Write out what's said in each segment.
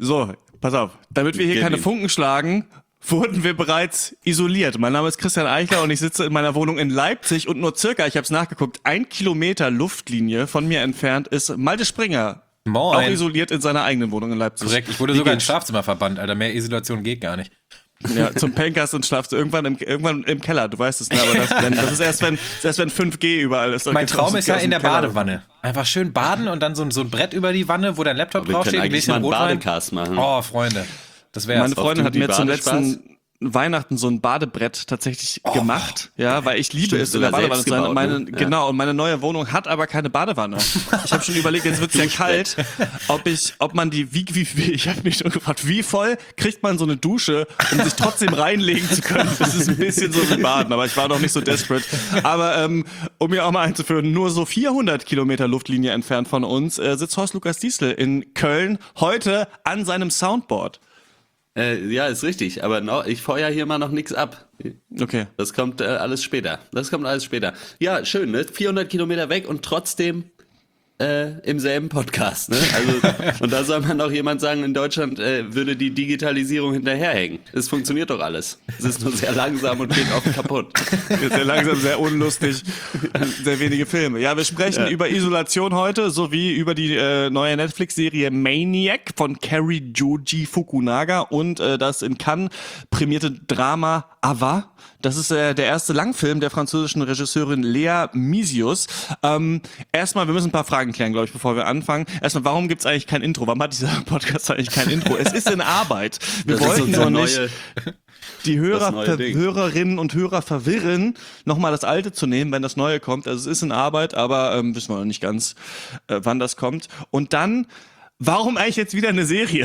So, pass auf. Damit wir hier keine Funken schlagen, wurden wir bereits isoliert. Mein Name ist Christian Eichler und ich sitze in meiner Wohnung in Leipzig und nur circa, ich habe es nachgeguckt, 1 Kilometer Luftlinie von mir entfernt ist Malte Springer. Moin. Auch isoliert in seiner eigenen Wohnung in Leipzig. Korrekt, ich wurde sogar ins Schlafzimmer verbannt, Alter. Mehr Isolation geht gar nicht. Ja, zum Pencast und schlafst du irgendwann im Keller, du weißt es, ne? Aber das ist erst wenn 5G überall ist. Mein Traum ist ja in der Badewanne. Einfach schön baden und dann so ein Brett über die Wanne, wo dein Laptop draufsteht, ein bisschen Rotwein. Badecast machen. Oh, Freunde. Das wär's. Meine Freundin hat mir zum letzten Weihnachten so ein Badebrett tatsächlich gemacht, ja, weil ich liebe es in der Badewanne zu sein. Genau, und meine neue Wohnung hat aber keine Badewanne. Ich habe schon überlegt, jetzt wird's ja kalt, ob man die, ich habe mich schon gefragt, wie voll kriegt man so eine Dusche, um sich trotzdem reinlegen zu können. Das ist ein bisschen so wie Baden, aber ich war noch nicht so desperate. Aber um mir auch mal einzuführen, nur so 400 Kilometer Luftlinie entfernt von uns sitzt Horst Lukas Diesel in Köln heute an seinem Soundboard. Ja, ist richtig, aber ich feuer hier mal noch nichts ab. Okay. Das kommt alles später. Ja, schön, ne? 400 Kilometer weg und trotzdem im selben Podcast, ne? Also, und da soll man auch jemand sagen, in Deutschland würde die Digitalisierung hinterherhängen. Es funktioniert doch alles. Es ist nur sehr langsam und geht oft kaputt. Sehr langsam, sehr unlustig, sehr wenige Filme. Ja, wir sprechen über Isolation heute, sowie über die neue Netflix-Serie Maniac von Cary Joji Fukunaga und das in Cannes prämierte Drama Ava. Das ist der erste Langfilm der französischen Regisseurin Lea Mysius. Erstmal, wir müssen ein paar Fragen klären, glaube ich, bevor wir anfangen. Erstmal, warum gibt's eigentlich kein Intro? Warum hat dieser Podcast eigentlich kein Intro? Es ist in Arbeit. Wir wollten nur nicht die Hörerinnen und Hörer verwirren, nochmal das Alte zu nehmen, wenn das Neue kommt. Also es ist in Arbeit, aber wissen wir noch nicht ganz, wann das kommt. Und dann, warum eigentlich jetzt wieder eine Serie?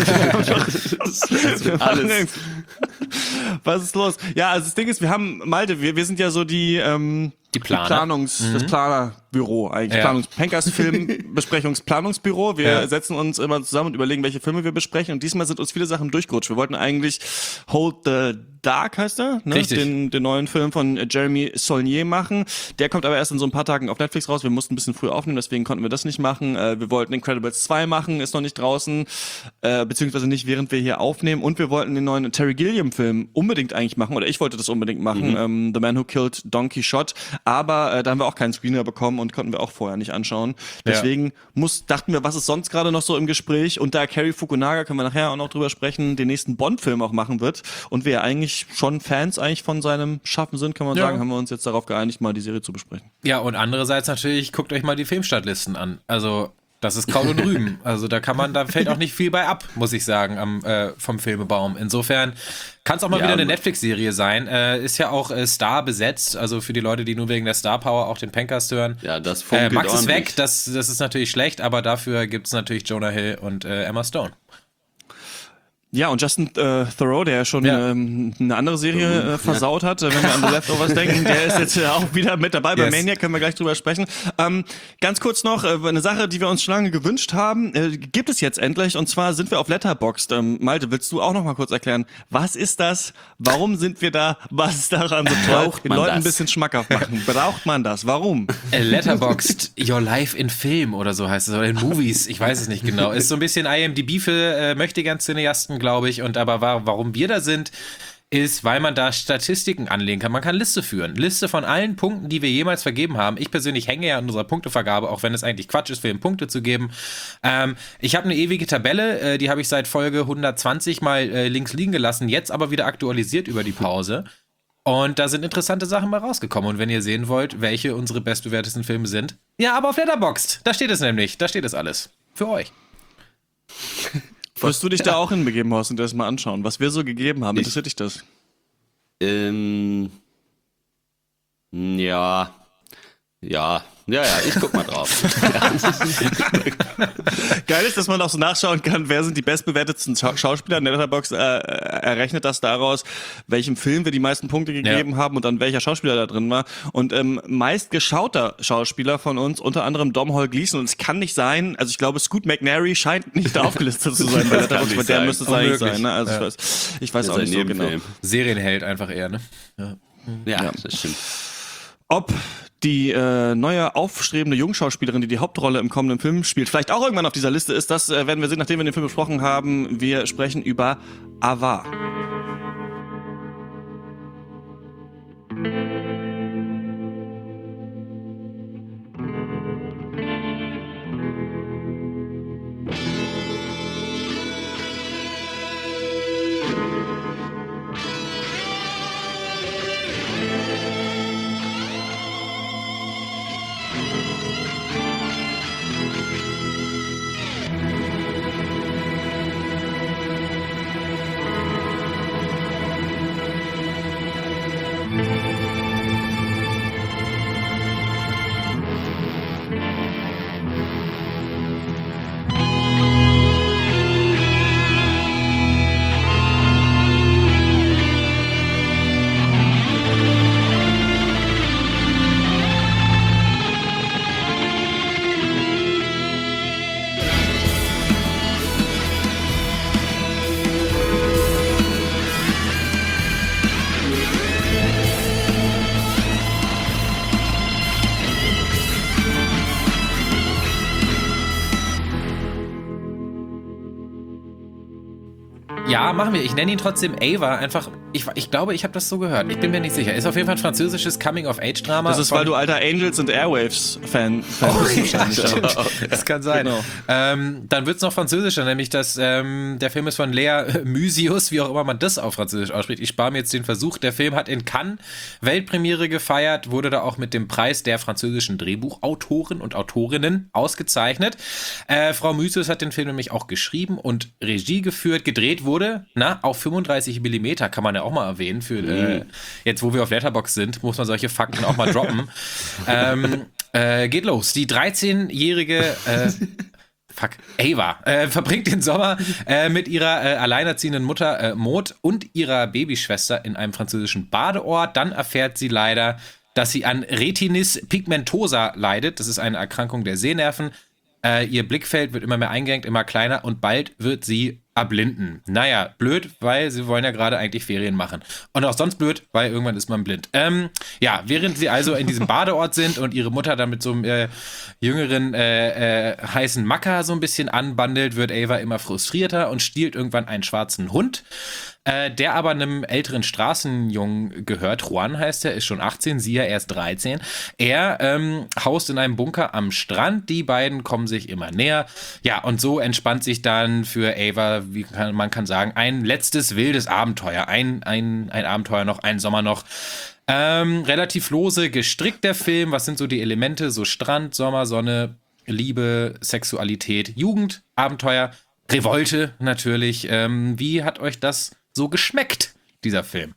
Alles. Was ist los? Ja, also das Ding ist, wir haben, Malte, wir sind ja so das Planerbüro eigentlich. Ja. Pencast-Film-Besprechungsplanungsbüro. Wir setzen uns immer zusammen und überlegen, welche Filme wir besprechen. Und diesmal sind uns viele Sachen durchgerutscht. Wir wollten eigentlich Hold the Dark, heißt er, ne? Richtig. Den neuen Film von Jeremy Saulnier machen. Der kommt aber erst in so ein paar Tagen auf Netflix raus. Wir mussten ein bisschen früh aufnehmen, deswegen konnten wir das nicht machen. Wir wollten Incredibles 2 machen, ist noch nicht draußen, beziehungsweise nicht, während wir hier aufnehmen. Und wir wollten den neuen Terry Gilliam-Film unbedingt eigentlich machen, oder ich wollte das unbedingt machen, The Man Who Killed Don Quixote. Aber da haben wir auch keinen Screener bekommen und konnten wir auch vorher nicht anschauen. Deswegen dachten wir, was ist sonst gerade noch so im Gespräch? Und da Cary Fukunaga, können wir nachher auch noch drüber sprechen, den nächsten Bond-Film auch machen wird und wir eigentlich schon Fans eigentlich von seinem Schaffen sind, kann man sagen, haben wir uns jetzt darauf geeinigt, mal die Serie zu besprechen. Ja, und andererseits natürlich, guckt euch mal die Filmstartlisten an. Also, das ist Kraut und Rüben. Also, da fällt auch nicht viel bei ab, muss ich sagen, vom Filmebaum. Insofern kann es auch mal wieder eine Netflix-Serie sein. Ist ja auch Star besetzt, also für die Leute, die nur wegen der Star-Power auch den Pencast hören. Ja, das funkelt Max ist ordentlich. weg, das ist natürlich schlecht, aber dafür gibt es natürlich Jonah Hill und Emma Stone. Ja, und Justin Theroux, der ja schon eine andere Serie versaut hat, wenn wir an The Leftovers denken, der ist jetzt auch wieder mit dabei bei Maniac, können wir gleich drüber sprechen. Ganz kurz noch, eine Sache, die wir uns schon lange gewünscht haben, gibt es jetzt endlich, und zwar sind wir auf Letterboxd. Malte, willst du auch noch mal kurz erklären, was ist das, warum sind wir da, was ist daran so toll, den Leuten ein bisschen schmackhaft machen? Braucht man das? Warum? Letterboxd, Your Life in Film oder so heißt es, oder in Movies, ich weiß es nicht genau. Ist so ein bisschen IMDb für Möchtegern-Cineasten, glaube ich, und aber warum wir da sind, ist, weil man da Statistiken anlegen kann. Man kann Liste führen. Liste von allen Punkten, die wir jemals vergeben haben. Ich persönlich hänge ja an unserer Punktevergabe, auch wenn es eigentlich Quatsch ist, Filmen Punkte zu geben. Ich habe eine ewige Tabelle, die habe ich seit Folge 120 mal links liegen gelassen, jetzt aber wieder aktualisiert über die Pause. Und da sind interessante Sachen mal rausgekommen. Und wenn ihr sehen wollt, welche unsere bestbewertesten Filme sind, ja, aber auf Letterboxd, da steht es nämlich. Da steht es alles. Für euch. Wirst du dich da auch hinbegeben, Horst, und das mal anschauen? Was wir so gegeben haben, interessiert dich das? Ja, ich guck mal drauf. Geil ist, dass man auch so nachschauen kann, wer sind die bestbewertetsten Schauspieler. In der Letterboxd errechnet das daraus, welchem Film wir die meisten Punkte gegeben haben und dann welcher Schauspieler da drin war. Und meist geschauter Schauspieler von uns, unter anderem Domhnall Gleeson. Und es kann nicht sein, also ich glaube, Scoot McNairy scheint nicht aufgelistet zu sein bei Letterboxd, weil der müsste es eigentlich sein. Ne? Also ich weiß auch nicht so genau. Serienheld einfach eher, ne? Ja, das stimmt. Ob die neue aufstrebende Jungschauspielerin, die die Hauptrolle im kommenden Film spielt, vielleicht auch irgendwann auf dieser Liste ist. Das werden wir sehen, nachdem wir den Film besprochen haben. Wir sprechen über Ava. Ja, machen wir. Ich nenne ihn trotzdem Ava. Einfach, ich glaube, ich habe das so gehört. Ich bin mir nicht sicher. Ist auf jeden Fall ein französisches Coming-of-Age-Drama. Das ist, weil du alter Angels and Airwaves-Fan bist. Ja, stimmt. Das kann sein. Genau. Dann wird es noch französischer, nämlich dass der Film ist von Lea Mysius, wie auch immer man das auf Französisch ausspricht. Ich spare mir jetzt den Versuch. Der Film hat in Cannes Weltpremiere gefeiert, wurde da auch mit dem Preis der französischen Drehbuchautoren und Autorinnen ausgezeichnet. Frau Mysius hat den Film nämlich auch geschrieben und Regie geführt. Gedreht wurde auf 35 mm, kann man ja auch mal erwähnen. Für jetzt, wo wir auf Letterboxd sind, muss man solche Fakten auch mal droppen. Geht los. Die 13-jährige Ava verbringt den Sommer mit ihrer alleinerziehenden Mutter Maud und ihrer Babyschwester in einem französischen Badeort. Dann erfährt sie leider, dass sie an Retinitis pigmentosa leidet. Das ist eine Erkrankung der Sehnerven. Ihr Blickfeld wird immer mehr eingeengt, immer kleiner und bald wird sie erblinden. Naja, blöd, weil sie wollen ja gerade eigentlich Ferien machen. Und auch sonst blöd, weil irgendwann ist man blind. Während sie also in diesem Badeort sind und ihre Mutter dann mit so einem jüngeren, heißen Macker so ein bisschen anbandelt, wird Ava immer frustrierter und stiehlt irgendwann einen schwarzen Hund, der aber einem älteren Straßenjungen gehört. Juan heißt er, ist schon 18, sie ja erst 13. Er haust in einem Bunker am Strand. Die beiden kommen sich immer näher. Ja, und so entspannt sich dann für Ava, man kann sagen, ein letztes wildes Abenteuer. Ein Abenteuer noch, ein Sommer noch. Relativ lose gestrickt der Film. Was sind so die Elemente? So Strand, Sommer, Sonne, Liebe, Sexualität, Jugend, Abenteuer, Revolte natürlich. Wie hat euch das so geschmeckt, dieser Film?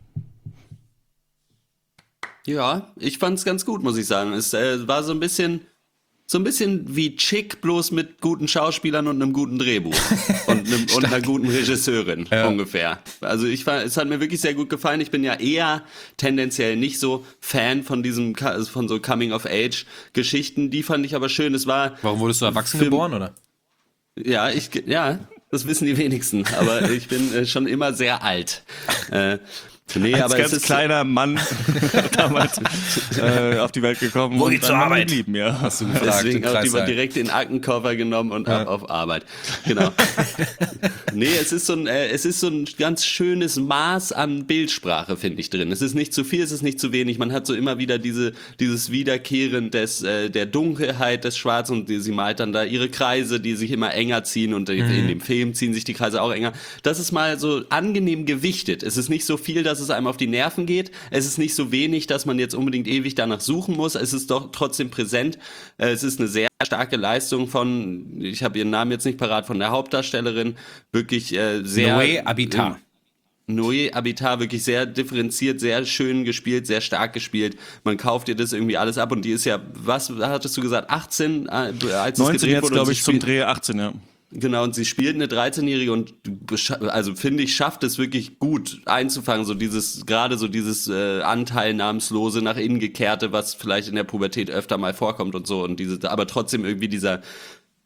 Ja, ich fand's ganz gut, muss ich sagen. Es war so ein bisschen wie Chick, bloß mit guten Schauspielern und einem guten Drehbuch und einer guten Regisseurin ungefähr. Also es hat mir wirklich sehr gut gefallen. Ich bin ja eher tendenziell nicht so Fan von von so Coming-of-Age-Geschichten. Die fand ich aber schön. Warum wurdest du erwachsen geboren, oder? Ja, das wissen die wenigsten, aber ich bin schon immer sehr alt. Als ganz kleiner Mann damals auf die Welt gekommen. Wo geht's zur Arbeit? Geblieben, ja. Hast du gefragt. Deswegen auch die direkt in den Aktenkoffer genommen und ab auf Arbeit. Genau. Nee, es ist so ein ganz schönes Maß an Bildsprache, finde ich, drin. Es ist nicht zu viel, es ist nicht zu wenig. Man hat so immer wieder dieses Wiederkehren der Dunkelheit des Schwarzen und sie malt dann da ihre Kreise, die sich immer enger ziehen und in dem Film ziehen sich die Kreise auch enger. Das ist mal so angenehm gewichtet. Es ist nicht so viel, dass es einem auf die Nerven geht. Es ist nicht so wenig, dass man jetzt unbedingt ewig danach suchen muss. Es ist doch trotzdem präsent. Es ist eine sehr starke Leistung ich habe ihren Namen jetzt nicht parat, von der Hauptdarstellerin. Wirklich sehr... Noé Habitat. Noé Habitat, wirklich sehr differenziert, sehr schön gespielt, sehr stark gespielt. Man kauft ihr das irgendwie alles ab und die ist ja, was hattest du gesagt, 18? Als 19 es gedreht jetzt, wurde, glaube ich, zum Dreh 18, ja. Genau, und sie spielt eine 13-Jährige und also finde ich, schafft es wirklich gut einzufangen, so dieses anteilnahmslose, nach innen gekehrte, was vielleicht in der Pubertät öfter mal vorkommt und so, und aber trotzdem irgendwie dieser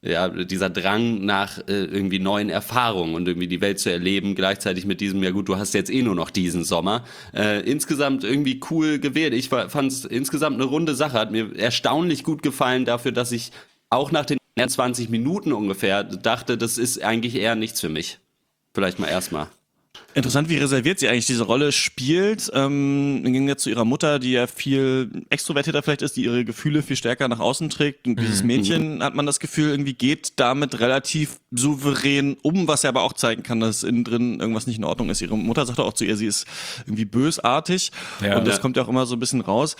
dieser Drang nach irgendwie neuen Erfahrungen und irgendwie die Welt zu erleben, gleichzeitig mit diesem, ja gut, du hast jetzt eh nur noch diesen Sommer. Insgesamt irgendwie cool gewählt. Ich fand es insgesamt eine runde Sache, hat mir erstaunlich gut gefallen dafür, dass ich auch nach den 20 Minuten ungefähr dachte, das ist eigentlich eher nichts für mich. Vielleicht mal erstmal. Interessant, wie reserviert sie eigentlich diese Rolle spielt. Im Gegensatz zu ihrer Mutter, die ja viel extrovertierter vielleicht ist, die ihre Gefühle viel stärker nach außen trägt. Und dieses Mädchen, hat man das Gefühl, irgendwie geht damit relativ souverän um, was ja aber auch zeigen kann, dass innen drin irgendwas nicht in Ordnung ist. Ihre Mutter sagt auch zu ihr, sie ist irgendwie bösartig. Ja, und das kommt ja auch immer so ein bisschen raus.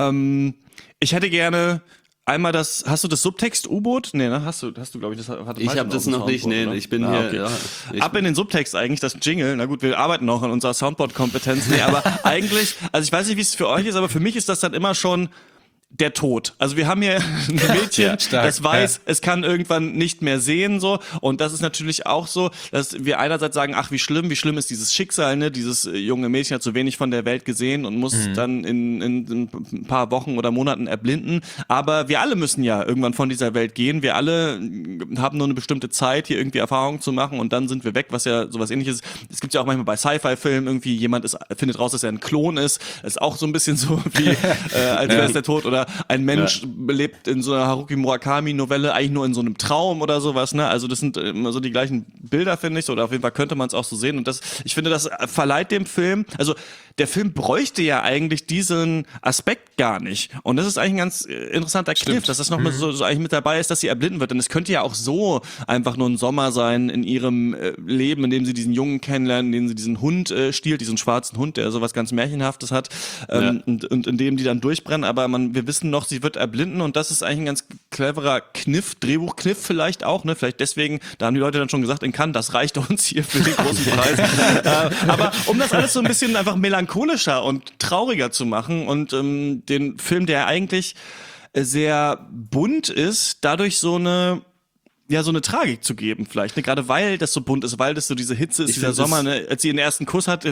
Ich hätte gerne einmal hast du das Subtext-U-Boot? Nee, ne? Hast du, glaube ich, ich habe das noch nicht, nee, ich bin hier. Okay. Ja, ab in den Subtext eigentlich, das Jingle. Na gut, wir arbeiten noch an unserer Soundboard-Kompetenz. Nee, aber eigentlich, also ich weiß nicht, wie es für euch ist, aber für mich ist das dann immer schon der Tod. Also wir haben hier ein Mädchen, das weiß, es kann irgendwann nicht mehr sehen, so. Und das ist natürlich auch so, dass wir einerseits sagen, ach, wie schlimm ist dieses Schicksal, ne? Dieses junge Mädchen hat so wenig von der Welt gesehen und muss dann in ein paar Wochen oder Monaten erblinden. Aber wir alle müssen ja irgendwann von dieser Welt gehen. Wir alle haben nur eine bestimmte Zeit, hier irgendwie Erfahrungen zu machen und dann sind wir weg, was ja sowas Ähnliches. Es gibt ja auch manchmal bei Sci-Fi-Filmen irgendwie, jemand findet raus, dass er ein Klon ist. Das ist auch so ein bisschen so wie, als wäre es der Tod, oder ein Mensch lebt in so einer Haruki Murakami-Novelle eigentlich nur in so einem Traum oder sowas, ne? Also das sind immer so die gleichen Bilder, finde ich, oder auf jeden Fall könnte man es auch so sehen. Und ich finde, das verleiht dem Film, also der Film bräuchte ja eigentlich diesen Aspekt gar nicht. Und das ist eigentlich ein ganz interessanter Kniff, dass das nochmal so eigentlich mit dabei ist, dass sie erblinden wird. Denn es könnte ja auch so einfach nur ein Sommer sein in ihrem Leben, in dem sie diesen Jungen kennenlernen, in dem sie diesen Hund stiehlt, diesen schwarzen Hund, der sowas ganz Märchenhaftes hat, und in dem die dann durchbrennen. Aber wir wissen noch, sie wird erblinden, und das ist eigentlich ein ganz cleverer Kniff, Drehbuchkniff vielleicht auch, ne? Vielleicht deswegen, da haben die Leute dann schon gesagt, in Cannes, das reicht uns hier für den großen Preis. Aber um das alles so ein bisschen einfach melancholischer und trauriger zu machen und den Film, der eigentlich sehr bunt ist, dadurch so eine Tragik zu geben vielleicht, ne? Gerade weil das so bunt ist, weil das so diese Hitze ist, dieser Sommer, ne? Als sie den ersten Kuss hat,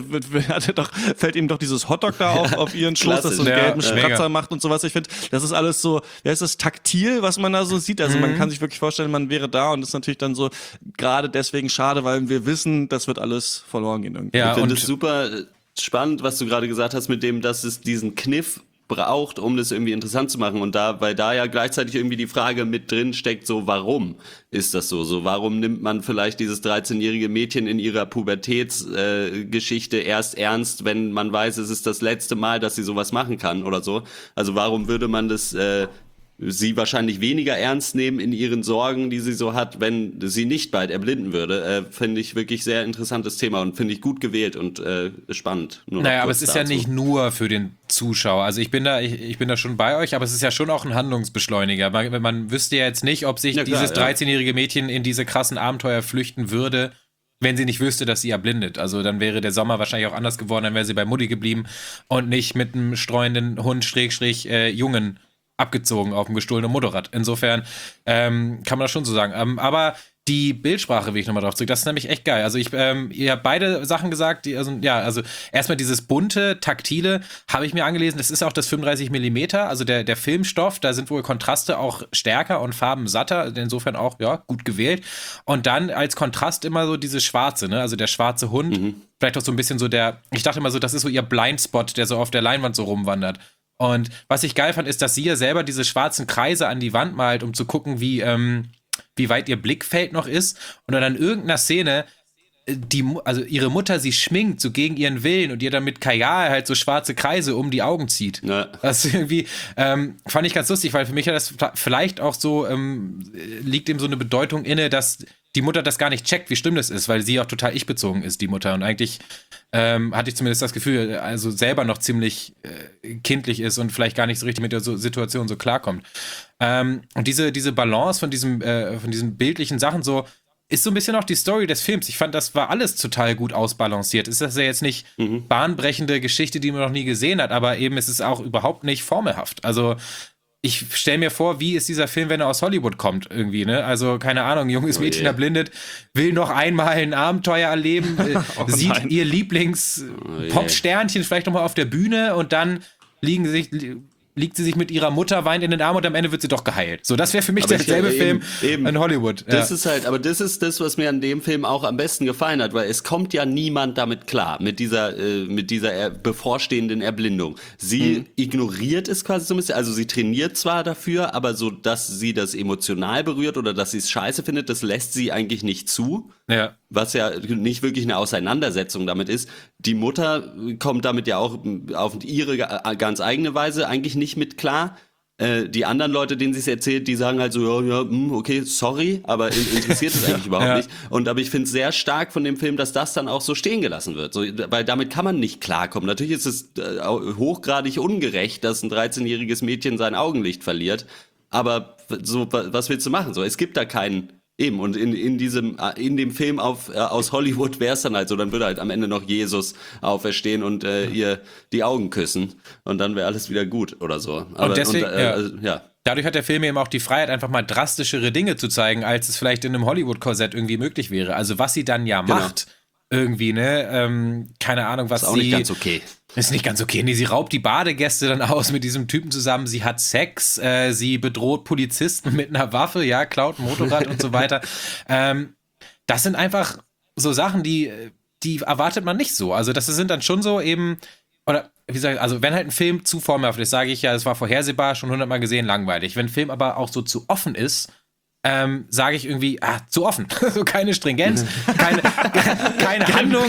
fällt ihm doch dieses Hotdog da auf ihren Schoß, das so einen gelben Spratzer macht und sowas. Ich finde, das ist alles so, ist das taktil, was man da so sieht. Also man kann sich wirklich vorstellen, man wäre da, und das ist natürlich dann so gerade deswegen schade, weil wir wissen, das wird alles verloren gehen irgendwie. Ja, ich finde es super spannend, was du gerade gesagt hast mit dem, dass es diesen Kniff braucht, um das irgendwie interessant zu machen, und weil da ja gleichzeitig irgendwie die Frage mit drin steckt, so warum ist das so warum nimmt man vielleicht dieses 13-jährige Mädchen in ihrer Pubertätsgeschichte erst ernst, wenn man weiß, es ist das letzte Mal, dass sie sowas machen kann oder so, also warum würde man das sie wahrscheinlich weniger ernst nehmen in ihren Sorgen, die sie so hat, wenn sie nicht bald erblinden würde. Finde ich wirklich sehr interessantes Thema und finde ich gut gewählt und spannend. Naja, aber es ist ja nicht nur für den Zuschauer. Also ich bin da schon bei euch, aber es ist ja schon auch ein Handlungsbeschleuniger. Man wüsste ja jetzt nicht, ob sich dieses 13-jährige Mädchen in diese krassen Abenteuer flüchten würde, wenn sie nicht wüsste, dass sie erblindet. Also dann wäre der Sommer wahrscheinlich auch anders geworden, dann wäre sie bei Mutti geblieben und nicht mit einem streuenden Hund Jungen abgezogen auf dem gestohlenen Motorrad. Insofern kann man das schon so sagen. Aber die Bildsprache, will ich nochmal drauf zurück, das ist nämlich echt geil. Also ihr habt beide Sachen gesagt, also erstmal dieses bunte, taktile habe ich mir angelesen, das ist auch das 35mm, also der Filmstoff, da sind wohl Kontraste auch stärker und Farben satter, insofern auch, gut gewählt. Und dann als Kontrast immer so dieses Schwarze, ne, also der schwarze Hund, vielleicht auch so ein bisschen so ich dachte immer so, das ist so ihr Blindspot, der so auf der Leinwand so rumwandert. Und was ich geil fand, ist, dass sie ja selber diese schwarzen Kreise an die Wand malt, um zu gucken, wie weit ihr Blickfeld noch ist. Und dann in irgendeiner Szene, also ihre Mutter sie schminkt, so gegen ihren Willen, und ihr dann mit Kajal halt so schwarze Kreise um die Augen zieht. Ja. Das irgendwie fand ich ganz lustig, weil für mich ja das vielleicht auch so liegt ihm so eine Bedeutung inne, dass die Mutter das gar nicht checkt, wie schlimm das ist, weil sie auch total ich-bezogen ist, die Mutter. Und eigentlich hatte ich zumindest das Gefühl, also selber noch ziemlich kindlich ist und vielleicht gar nicht so richtig mit der Situation so klarkommt. Und diese Balance von diesen bildlichen Sachen so ist so ein bisschen auch die Story des Films. Ich fand, das war alles total gut ausbalanciert. Ist das ja jetzt nicht bahnbrechende Geschichte, die man noch nie gesehen hat, aber eben ist es auch überhaupt nicht formelhaft. Also ich stelle mir vor, wie ist dieser Film, wenn er aus Hollywood kommt irgendwie, ne? Also, keine Ahnung, junges Mädchen erblindet, will noch einmal ein Abenteuer erleben, sieht ihr Lieblings-Pop-Sternchen vielleicht nochmal auf der Bühne, und dann liegen sich liegt sie sich mit ihrer Mutter, weint in den Arm und am Ende wird sie doch geheilt. So, das wäre für mich Aber derselbe Film eben. in Hollywood. Das ist halt, aber das ist das, was mir an dem Film auch am besten gefallen hat, weil es kommt ja niemand damit klar, mit dieser bevorstehenden Erblindung. Sie ignoriert es quasi so ein bisschen, also sie trainiert zwar dafür, aber so, dass sie das emotional berührt oder dass sie es scheiße findet, das lässt sie eigentlich nicht zu. Ja. Was ja nicht wirklich eine Auseinandersetzung damit ist. Die Mutter kommt damit ja auch auf ihre ganz eigene Weise eigentlich nicht mit klar. Die anderen Leute, denen sie es erzählt, die sagen halt so, ja, okay, sorry, aber interessiert es eigentlich überhaupt nicht. Aber ich finde es sehr stark von dem Film, dass das dann auch so stehen gelassen wird. So, weil damit kann man nicht klarkommen. Natürlich ist es hochgradig ungerecht, dass ein 13-jähriges Mädchen sein Augenlicht verliert. Aber so, was willst du machen? So, es gibt da keinen. Eben, und in dem Film aus Hollywood wäre es dann halt so, dann würde halt am Ende noch Jesus auferstehen und ihr die Augen küssen und dann wäre alles wieder gut oder so. Aber, und deswegen, ja. Dadurch hat der Film eben auch die Freiheit, einfach mal drastischere Dinge zu zeigen, als es vielleicht in einem Hollywood-Korsett irgendwie möglich wäre. Also was sie dann ja macht, irgendwie, ne, keine Ahnung, was ist auch sie... nicht ganz okay. Ist nicht ganz okay. Nee, sie raubt die Badegäste dann aus mit diesem Typen zusammen. Sie hat Sex, sie bedroht Polizisten mit einer Waffe, ja, klaut ein Motorrad und so weiter. Das sind einfach so Sachen, die erwartet man nicht so. Also das sind dann schon so eben, oder wie sag ich, also wenn halt ein Film zu formelhaft ist, sage ich ja, es war vorhersehbar, schon 100-mal gesehen, langweilig. Wenn ein Film aber auch so zu offen ist, sage ich irgendwie, zu offen. So keine Stringenz, keine Handlung.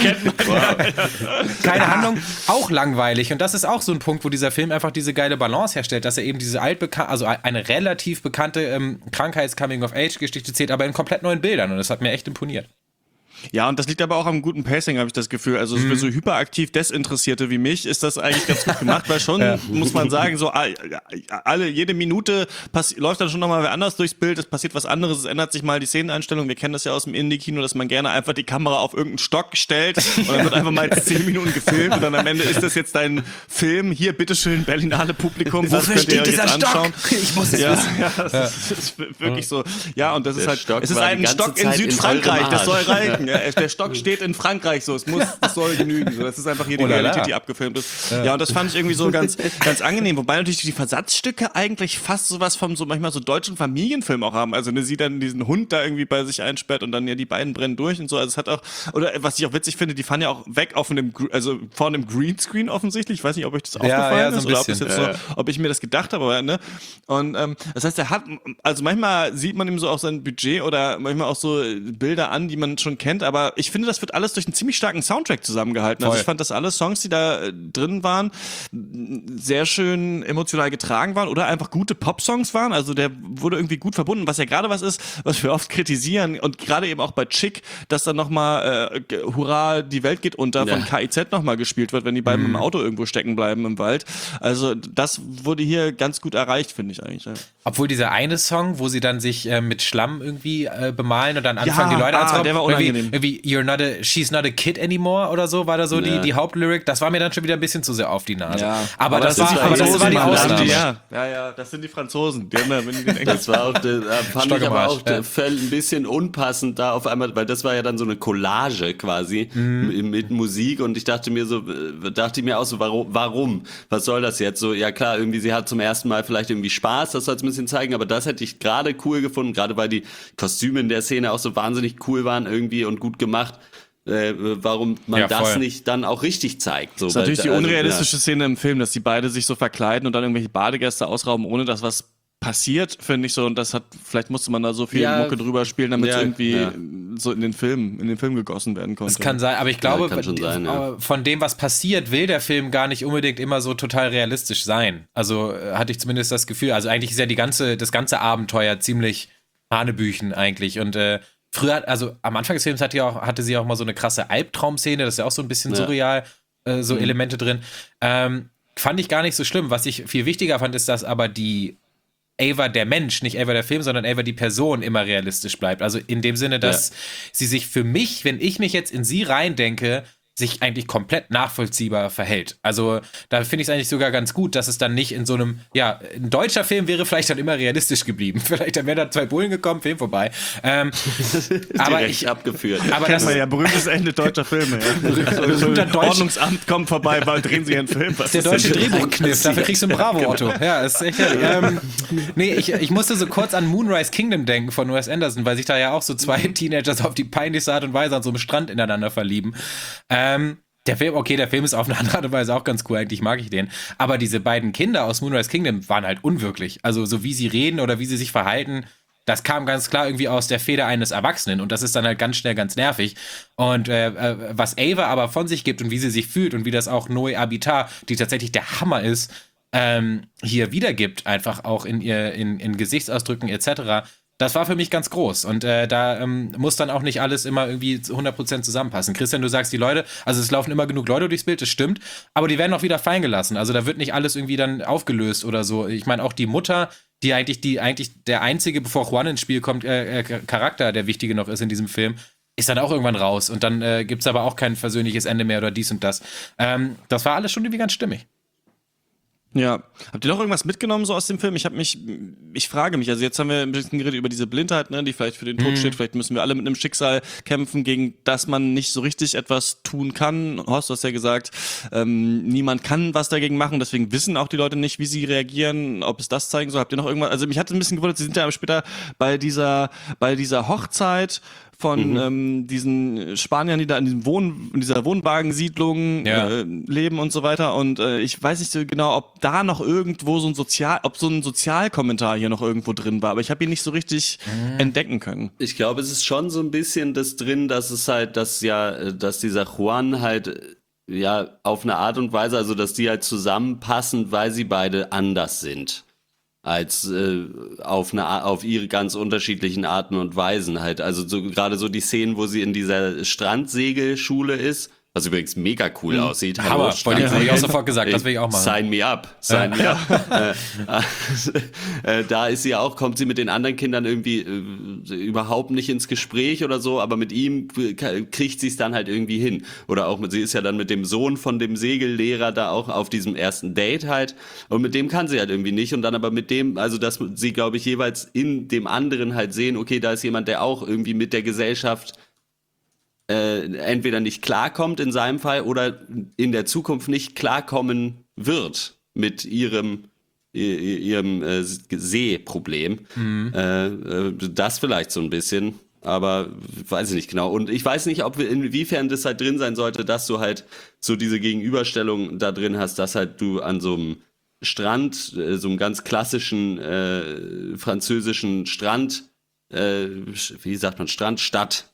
Keine Handlung, auch langweilig. Und das ist auch so ein Punkt, wo dieser Film einfach diese geile Balance herstellt, dass er eben diese also eine relativ bekannte Krankheits-Coming-of-Age-Geschichte zählt, aber in komplett neuen Bildern. Und das hat mir echt imponiert. Ja, und das liegt aber auch am guten Pacing, habe ich das Gefühl. Also für so hyperaktiv Desinteressierte wie mich ist das eigentlich ganz gut gemacht, weil schon, muss man sagen, so jede Minute läuft dann schon nochmal wer anders durchs Bild, es passiert was anderes, es ändert sich mal die Szeneneinstellung. Wir kennen das ja aus dem Indie-Kino, dass man gerne einfach die Kamera auf irgendeinen Stock stellt und dann wird einfach mal 10 Minuten gefilmt und dann am Ende ist das jetzt dein Film. Hier, bitteschön, Berlinale Publikum, was könnt ihr euch jetzt anschauen? Ich muss es wissen. Ja, das ist wirklich so. Ja, und das ist halt, Stock es ist war die ein ganze Stock in Zeit in Südfrankreich, eurem das soll Arsch. reichen. Ja, der Stock steht in Frankreich, so, das soll genügen. So, das ist einfach hier die Realität, die abgefilmt ist. Ja, und das fand ich irgendwie so ganz angenehm. Wobei natürlich die Versatzstücke eigentlich fast sowas vom so manchmal so deutschen Familienfilm auch haben. Also sie dann diesen Hund da irgendwie bei sich einsperrt und dann ja die beiden brennen durch und so. Also es hat auch, oder was ich auch witzig finde, die fahren ja auch weg also vor einem Greenscreen offensichtlich. Ich weiß nicht, ob euch das aufgefallen so ist oder ob das jetzt ob ich mir das gedacht habe, aber, ne? Und das heißt, also manchmal sieht man ihm so auch sein Budget oder manchmal auch so Bilder an, die man schon kennt, aber ich finde, das wird alles durch einen ziemlich starken Soundtrack zusammengehalten. Also ich fand, dass alle Songs, die da drin waren, sehr schön emotional getragen waren oder einfach gute Pop-Songs waren. Also der wurde irgendwie gut verbunden, was ja gerade was ist, was wir oft kritisieren und gerade eben auch bei Chick, dass dann nochmal Hurra, die Welt geht unter von KIZ nochmal gespielt wird, wenn die beiden im Auto irgendwo stecken bleiben im Wald. Also das wurde hier ganz gut erreicht, finde ich eigentlich. Ja. Obwohl dieser eine Song, wo sie dann sich mit Schlamm irgendwie bemalen und dann anfangen, die Leute anzukommen. Der war unangenehm. Irgendwie she's not a kid anymore oder so, war da so die Hauptlyric. Das war mir dann schon wieder ein bisschen zu sehr auf die Nase. Ja. Aber das war die Ausnahme. Ausnahme. Ja, das sind die Franzosen. Die haben da, wenn die den Das war auch, fand ich aber auch Ja. ein bisschen unpassend da auf einmal, weil das war ja dann so eine Collage quasi mit Musik und ich dachte mir auch so, warum? Was soll das jetzt? So, ja klar, irgendwie sie hat zum ersten Mal vielleicht irgendwie Spaß, das soll es ein bisschen zeigen, aber das hätte ich gerade cool gefunden, gerade weil die Kostüme in der Szene auch so wahnsinnig cool waren irgendwie und gut gemacht. Warum man das nicht dann auch richtig zeigt. So, das ist natürlich die unrealistische Szene im Film, dass die beide sich so verkleiden und dann irgendwelche Badegäste ausrauben, ohne dass was passiert, finde ich so. Und vielleicht musste man da so viel Mucke drüber spielen, damit es irgendwie so in den Film gegossen werden konnte. Das kann sein, aber ich glaube, sein, von dem, was passiert, will der Film gar nicht unbedingt immer so total realistisch sein. Also hatte ich zumindest das Gefühl. Also eigentlich ist ja das ganze Abenteuer ziemlich Hanebüchen eigentlich. Und früher, also am Anfang des Films hatte sie auch mal so eine krasse Albtraumszene, das ist ja auch so ein bisschen surreal, so Elemente drin. Fand ich gar nicht so schlimm. Was ich viel wichtiger fand, ist, dass aber die Ava der Mensch, nicht Ava der Film, sondern Ava die Person immer realistisch bleibt. Also in dem Sinne, dass sie sich für mich, wenn ich mich jetzt in sie reindenke, sich eigentlich komplett nachvollziehbar verhält. Also da finde ich es eigentlich sogar ganz gut, dass es dann nicht in so einem, ja, ein deutscher Film wäre vielleicht dann immer realistisch geblieben. Vielleicht dann wären da 2 Bullen gekommen, Film vorbei. Aber direkt abgeführt. Aber Kennt das man ja, berühmtes Ende deutscher Filme. Ja. Ordnungsamt kommt vorbei, bald drehen sie einen Film. Was der ist deutsche denn hier Drehbuchkniff, passiert? dafür kriegst du ein Bravo-Otto. Ja, ist echt. Nee, ich musste so kurz an Moonrise Kingdom denken von Wes Anderson, weil sich da ja auch so 2 Teenagers auf die peinlichste Art und Weise an so einem Strand ineinander verlieben. Der Film ist auf eine andere Art und Weise auch ganz cool, eigentlich mag ich den. Aber diese beiden Kinder aus Moonrise Kingdom waren halt unwirklich. Also so wie sie reden oder wie sie sich verhalten, das kam ganz klar irgendwie aus der Feder eines Erwachsenen und das ist dann halt ganz schnell ganz nervig. Und was Ava aber von sich gibt und wie sie sich fühlt und wie das auch Noé Habitat, die tatsächlich der Hammer ist, hier wiedergibt, einfach auch in Gesichtsausdrücken etc., das war für mich ganz groß und da muss dann auch nicht alles immer irgendwie 100% zusammenpassen. Christian, du sagst, die Leute, also es laufen immer genug Leute durchs Bild, das stimmt, aber die werden auch wieder fallen gelassen. Also da wird nicht alles irgendwie dann aufgelöst oder so. Ich meine, auch die Mutter, die eigentlich der einzige, bevor Juan ins Spiel kommt, Charakter, der wichtige noch ist in diesem Film, ist dann auch irgendwann raus und dann gibt's aber auch kein versöhnliches Ende mehr oder dies und das. Das war alles schon irgendwie ganz stimmig. Ja. Habt ihr noch irgendwas mitgenommen so aus dem Film? Ich frage mich, also jetzt haben wir ein bisschen geredet über diese Blindheit, ne, die vielleicht für den Tod steht, vielleicht müssen wir alle mit einem Schicksal kämpfen, gegen das man nicht so richtig etwas tun kann. Horst, du hast ja gesagt, niemand kann was dagegen machen, deswegen wissen auch die Leute nicht, wie sie reagieren, ob es das zeigen soll. Habt ihr noch irgendwas, also mich hat es ein bisschen gewundert, sie sind ja später bei dieser Hochzeit von diesen Spaniern, die da in dieser Wohnwagensiedlung leben und so weiter. Und ich weiß nicht so genau, ob da noch irgendwo so ein Sozialkommentar hier noch irgendwo drin war, aber ich habe ihn nicht so richtig entdecken können. Ich glaube, es ist schon so ein bisschen das drin, dass es halt, dass dieser Juan halt ja auf eine Art und Weise, also dass die halt zusammenpassen, weil sie beide anders sind. Als auf ihre ganz unterschiedlichen Arten und Weisen halt. Also so, gerade so die Szenen, wo sie in dieser Strandsegelschule ist, was übrigens mega cool aussieht. Hammer, habe ich auch sofort gesagt, das will ich auch machen. Sign me up. Da ist sie auch, kommt sie mit den anderen Kindern irgendwie überhaupt nicht ins Gespräch oder so, aber mit ihm kriegt sie es dann halt irgendwie hin. Oder auch sie ist ja dann mit dem Sohn von dem Segellehrer da auch auf diesem ersten Date halt und mit dem kann sie halt irgendwie nicht und dann aber mit dem, also dass sie, glaube ich, jeweils in dem anderen halt sehen, okay, da ist jemand, der auch irgendwie mit der Gesellschaft entweder nicht klarkommt in seinem Fall oder in der Zukunft nicht klarkommen wird mit ihrem Sehproblem. Das vielleicht so ein bisschen, aber weiß ich nicht genau. Und ich weiß nicht, inwiefern das halt drin sein sollte, dass du halt so diese Gegenüberstellung da drin hast, dass halt du an so einem Strand, so einem ganz klassischen französischen Strand, wie sagt man, Strandstadt,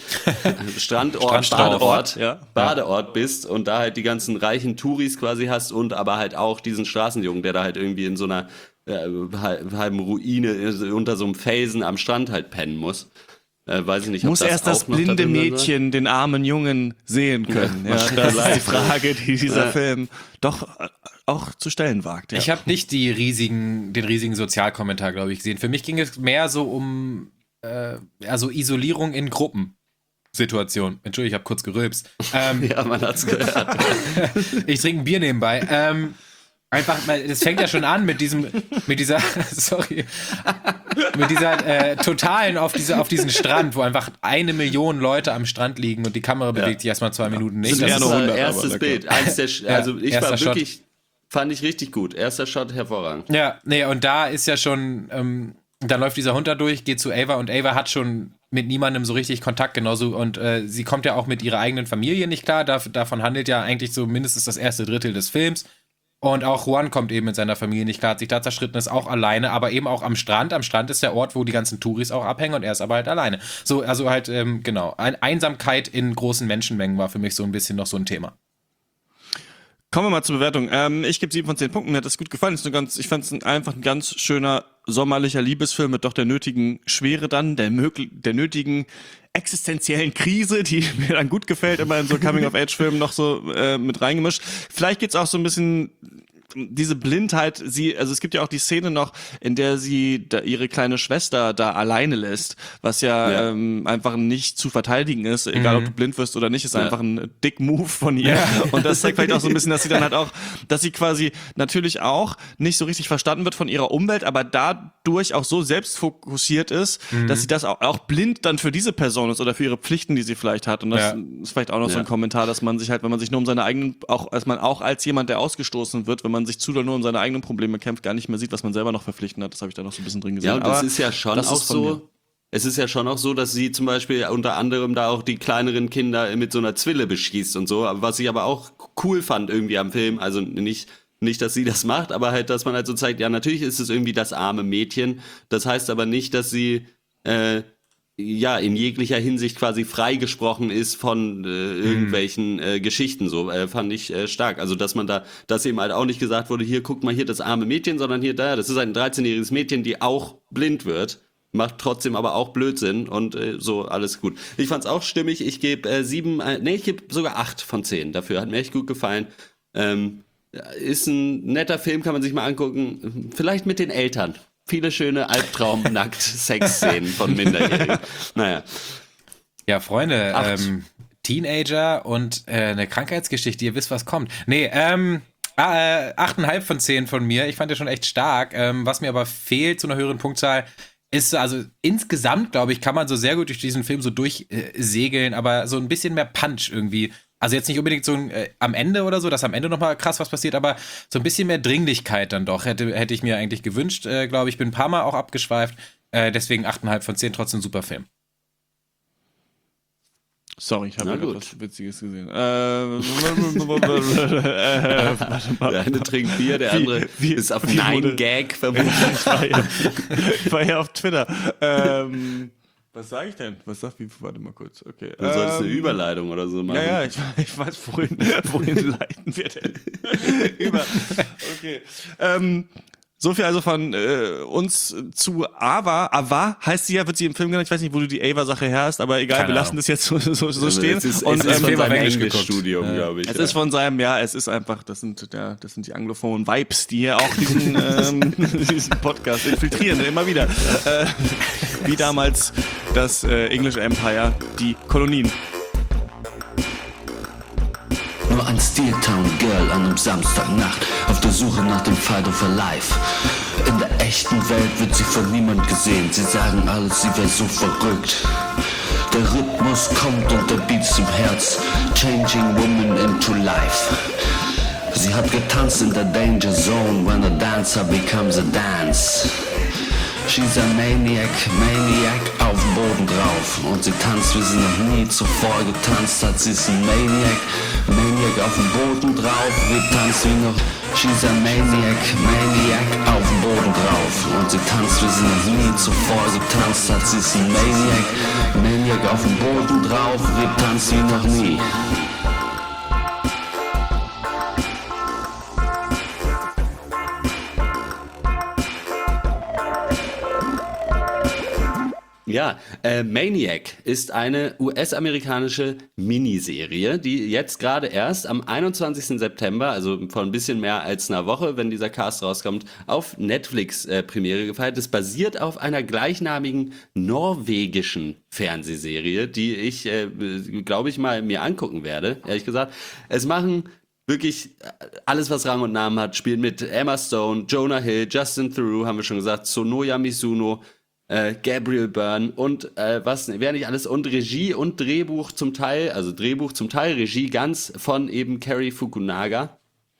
Badeort, Badeort bist und da halt die ganzen reichen Touris quasi hast und aber halt auch diesen Straßenjungen, der da halt irgendwie in so einer halben Ruine unter so einem Felsen am Strand halt pennen muss. Weiß ich nicht, ob muss das erst das auch noch blinde da drin Mädchen den armen Jungen sehen können. Ja, das ist die Frage, die dieser Film doch auch zu stellen wagt. Ja. Ich habe nicht den riesigen Sozialkommentar, glaube ich, gesehen. Für mich ging es mehr so um also Isolierung in Gruppensituation. Entschuldigung, ich habe kurz gerülpst. Ja, man hat's gehört. Ich trinke ein Bier nebenbei. Einfach, es fängt ja schon an mit dieser totalen auf diesen Strand, wo einfach 1 Million Leute am Strand liegen und die Kamera bewegt sich erstmal 2 Minuten nicht. Das ist unser 100, erstes Bild. Also ich war wirklich, Shot. fand ich richtig gut. Erster Shot hervorragend. Ja, nee, und da ist ja schon, dann läuft dieser Hund da durch, geht zu Ava und Ava hat schon mit niemandem so richtig Kontakt, genauso und sie kommt ja auch mit ihrer eigenen Familie nicht klar, davon handelt ja eigentlich so mindestens das erste Drittel des Films. Und auch Juan kommt eben mit seiner Familie nicht klar, hat sich da zerschritten, ist auch alleine, aber eben auch am Strand. Am Strand ist der Ort, wo die ganzen Touris auch abhängen und er ist aber halt alleine. So, also halt, genau. Einsamkeit in großen Menschenmengen war für mich so ein bisschen noch so ein Thema. Kommen wir mal zur Bewertung. Ich gebe 7 von 10 Punkten. Mir hat das gut gefallen. Ich fand es einfach ein ganz schöner sommerlicher Liebesfilm mit doch der nötigen Schwere dann, der nötigen existenziellen Krise, die mir dann gut gefällt, immer in so Coming-of-Age-Filmen noch so mit reingemischt. Vielleicht geht's auch so ein bisschen diese Blindheit, also es gibt ja auch die Szene noch, in der sie ihre kleine Schwester da alleine lässt, was ja, einfach nicht zu verteidigen ist, egal ob du blind wirst oder nicht, ist einfach ein dick Move von ihr. Und das zeigt vielleicht auch so ein bisschen, dass sie dann halt auch, dass sie quasi natürlich auch nicht so richtig verstanden wird von ihrer Umwelt, aber dadurch auch so selbstfokussiert ist, dass sie das auch blind dann für diese Person ist oder für ihre Pflichten, die sie vielleicht hat. Und das ist vielleicht auch noch so ein Kommentar, dass man sich halt, wenn man sich nur um seine eigenen, dass man auch als jemand, der ausgestoßen wird, wenn man sich zu doll nur um seine eigenen Probleme kämpft, gar nicht mehr sieht, was man selber noch verpflichten hat. Das habe ich da noch so ein bisschen drin gesehen. Ja, und das ist ja schon auch so. Es ist ja schon auch so, dass sie zum Beispiel unter anderem da auch die kleineren Kinder mit so einer Zwille beschießt und so, was ich aber auch cool fand irgendwie am Film, also nicht, dass sie das macht, aber halt, dass man halt so zeigt, ja, natürlich ist es irgendwie das arme Mädchen, das heißt aber nicht, dass sie in jeglicher Hinsicht quasi freigesprochen ist von irgendwelchen Geschichten, so fand ich stark. Also dass eben halt auch nicht gesagt wurde, hier, guck mal, hier das arme Mädchen, sondern hier, das ist ein 13-jähriges Mädchen, die auch blind wird, macht trotzdem aber auch Blödsinn und so, alles gut. Ich fand's auch stimmig, ich gebe ich gebe sogar 8 von 10 dafür, hat mir echt gut gefallen. Ist ein netter Film, kann man sich mal angucken, vielleicht mit den Eltern. Viele schöne Albtraum-Nackt-Sex-Szenen von Minderjährigen. Naja. Ja, Freunde, Teenager und eine Krankheitsgeschichte, ihr wisst, was kommt. Nee, 8,5 von 10 von mir. Ich fand den schon echt stark. Was mir aber fehlt zu einer höheren Punktzahl, ist, also insgesamt, glaube ich, kann man so sehr gut durch diesen Film so durchsegeln, aber so ein bisschen mehr Punch irgendwie. Also jetzt nicht unbedingt so am Ende oder so, dass am Ende nochmal krass was passiert, aber so ein bisschen mehr Dringlichkeit dann doch. Hätte ich mir eigentlich gewünscht, glaube ich. Bin ein paar Mal auch abgeschweift. Deswegen 8,5 von 10, trotzdem super Film. Sorry, ich habe ja was Witziges gesehen. Warte mal. Der eine trinkt Bier, der andere ist auf 9gag verbunden. Ich war ja auf Twitter. Was sage ich denn? Warte mal kurz. Okay. Du solltest eine Überleitung oder so machen. Ja, ich weiß, wohin leiten wir denn? Okay. So viel also von uns zu Ava. Ava heißt sie ja, wird sie im Film genannt. Ich weiß nicht, wo du die Ava-Sache her hast, aber egal, wir lassen das jetzt so stehen. Es ist von seinem Englischstudium, glaube ich. Es ist von seinem, es ist einfach, das sind die anglophonen Vibes, die hier auch diesen Podcast infiltrieren, immer wieder. Wie damals das English Empire, die Kolonien. Nur ein Steel Town Girl an einem Samstagnacht auf der Suche nach dem Fight of her Life. In der echten Welt wird sie von niemand gesehen. Sie sagen alles, sie wäre so verrückt. Der Rhythmus kommt und der Beat zum Herz. Changing woman into life. Sie hat getanzt in der Danger Zone when a dancer becomes a dance. She's a maniac auf dem Boden drauf. Und sie tanzt, wie sie noch nie zuvor getanzt hat. Sie ist ein Maniac auf dem Boden drauf. Wir tanzen wie noch. She's a maniac auf dem Boden drauf. Und sie tanzt, wie sie noch nie zuvor getanzt hat. Sie ist ein Maniac auf dem Boden drauf. Wir tanzen wie noch nie. Ja, Maniac ist eine US-amerikanische Miniserie, die jetzt gerade erst am 21. September, also vor ein bisschen mehr als einer Woche, wenn dieser Cast rauskommt, auf Netflix Premiere gefeiert ist. Basiert auf einer gleichnamigen norwegischen Fernsehserie, die ich, glaube ich, mal mir angucken werde, ehrlich gesagt. Es machen wirklich alles, was Rang und Namen hat, spielt mit Emma Stone, Jonah Hill, Justin Theroux, haben wir schon gesagt, Sonoya Mizuno, Gabriel Byrne und wer nicht alles, und Regie und Drehbuch zum Teil, Regie ganz von eben Cary Fukunaga.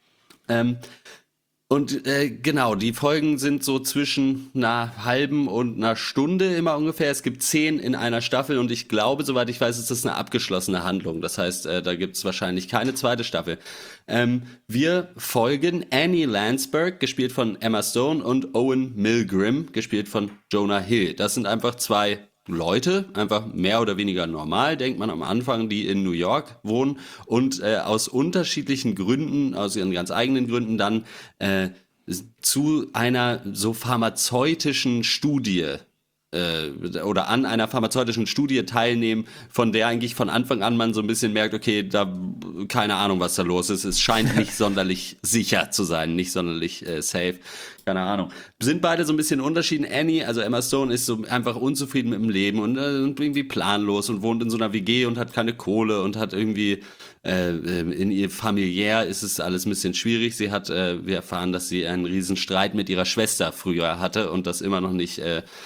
Genau, die Folgen sind so zwischen einer halben und einer Stunde immer ungefähr. Es gibt 10 in einer Staffel und ich glaube, soweit ich weiß, ist das eine abgeschlossene Handlung. Das heißt, da gibt es wahrscheinlich keine zweite Staffel. Wir folgen Annie Landsberg, gespielt von Emma Stone, und Owen Milgrim, gespielt von Jonah Hill. Das sind einfach 2 Leute, einfach mehr oder weniger normal, denkt man am Anfang, die in New York wohnen und aus unterschiedlichen Gründen, aus ihren ganz eigenen Gründen dann zu einer so pharmazeutischen Studie oder an einer pharmazeutischen Studie teilnehmen, von der eigentlich von Anfang an man so ein bisschen merkt, okay, da keine Ahnung, was da los ist. Es scheint nicht sonderlich sicher zu sein, nicht sonderlich safe. Keine Ahnung. Sind beide so ein bisschen unterschieden. Annie, also Emma Stone, ist so einfach unzufrieden mit dem Leben und irgendwie planlos und wohnt in so einer WG und hat keine Kohle und hat irgendwie in ihr familiär ist es alles ein bisschen schwierig. Sie hat, wir erfahren, dass sie einen riesen Streit mit ihrer Schwester früher hatte und das immer noch nicht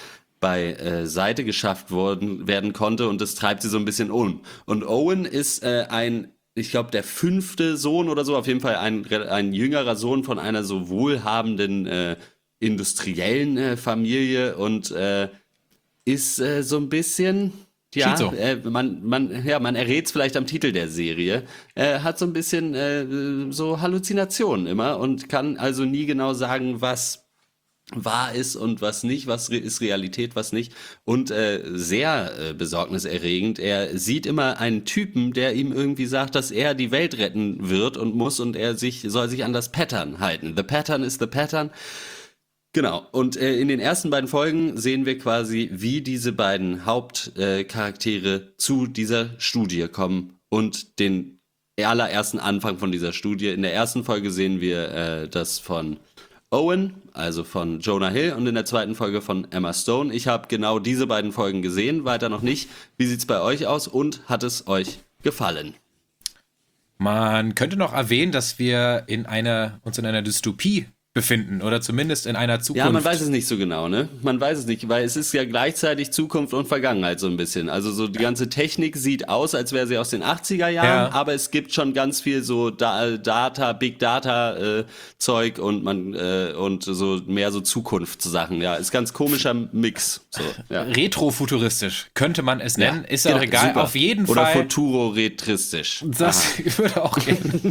Seite geschafft werden konnte und das treibt sie so ein bisschen um. Und Owen ist ich glaube, der 5. Sohn oder so, auf jeden Fall ein jüngerer Sohn von einer so wohlhabenden industriellen Familie und ist so ein bisschen, ja, man errät es vielleicht am Titel der Serie, hat so ein bisschen so Halluzinationen immer und kann also nie genau sagen, was wahr ist und was nicht, was ist Realität, was nicht. Und sehr besorgniserregend, er sieht immer einen Typen, der ihm irgendwie sagt, dass er die Welt retten wird und muss und soll sich an das Pattern halten. The Pattern is the Pattern. Genau, und in den ersten beiden Folgen sehen wir quasi, wie diese beiden Hauptcharaktere zu dieser Studie kommen und den allerersten Anfang von dieser Studie. In der ersten Folge sehen wir das von Owen, also von Jonah Hill, und in der zweiten Folge von Emma Stone. Ich habe genau diese beiden Folgen gesehen, weiter noch nicht. Wie sieht's bei euch aus und hat es euch gefallen? Man könnte noch erwähnen, dass wir uns in einer Dystopie befinden oder zumindest in einer Zukunft. Ja, man weiß es nicht so genau, ne? Man weiß es nicht, weil es ist ja gleichzeitig Zukunft und Vergangenheit so ein bisschen. Also so die ganze Technik sieht aus, als wäre sie aus den 80er Jahren, aber es gibt schon ganz viel so Big Data Zeug und und so mehr so Zukunftssachen. Ja, ist ganz komischer Mix. So, ja. Retrofuturistisch könnte man es nennen, ist auch egal. Super. Auf jeden Oder Fall. Oder futuro-retristisch. Das würde auch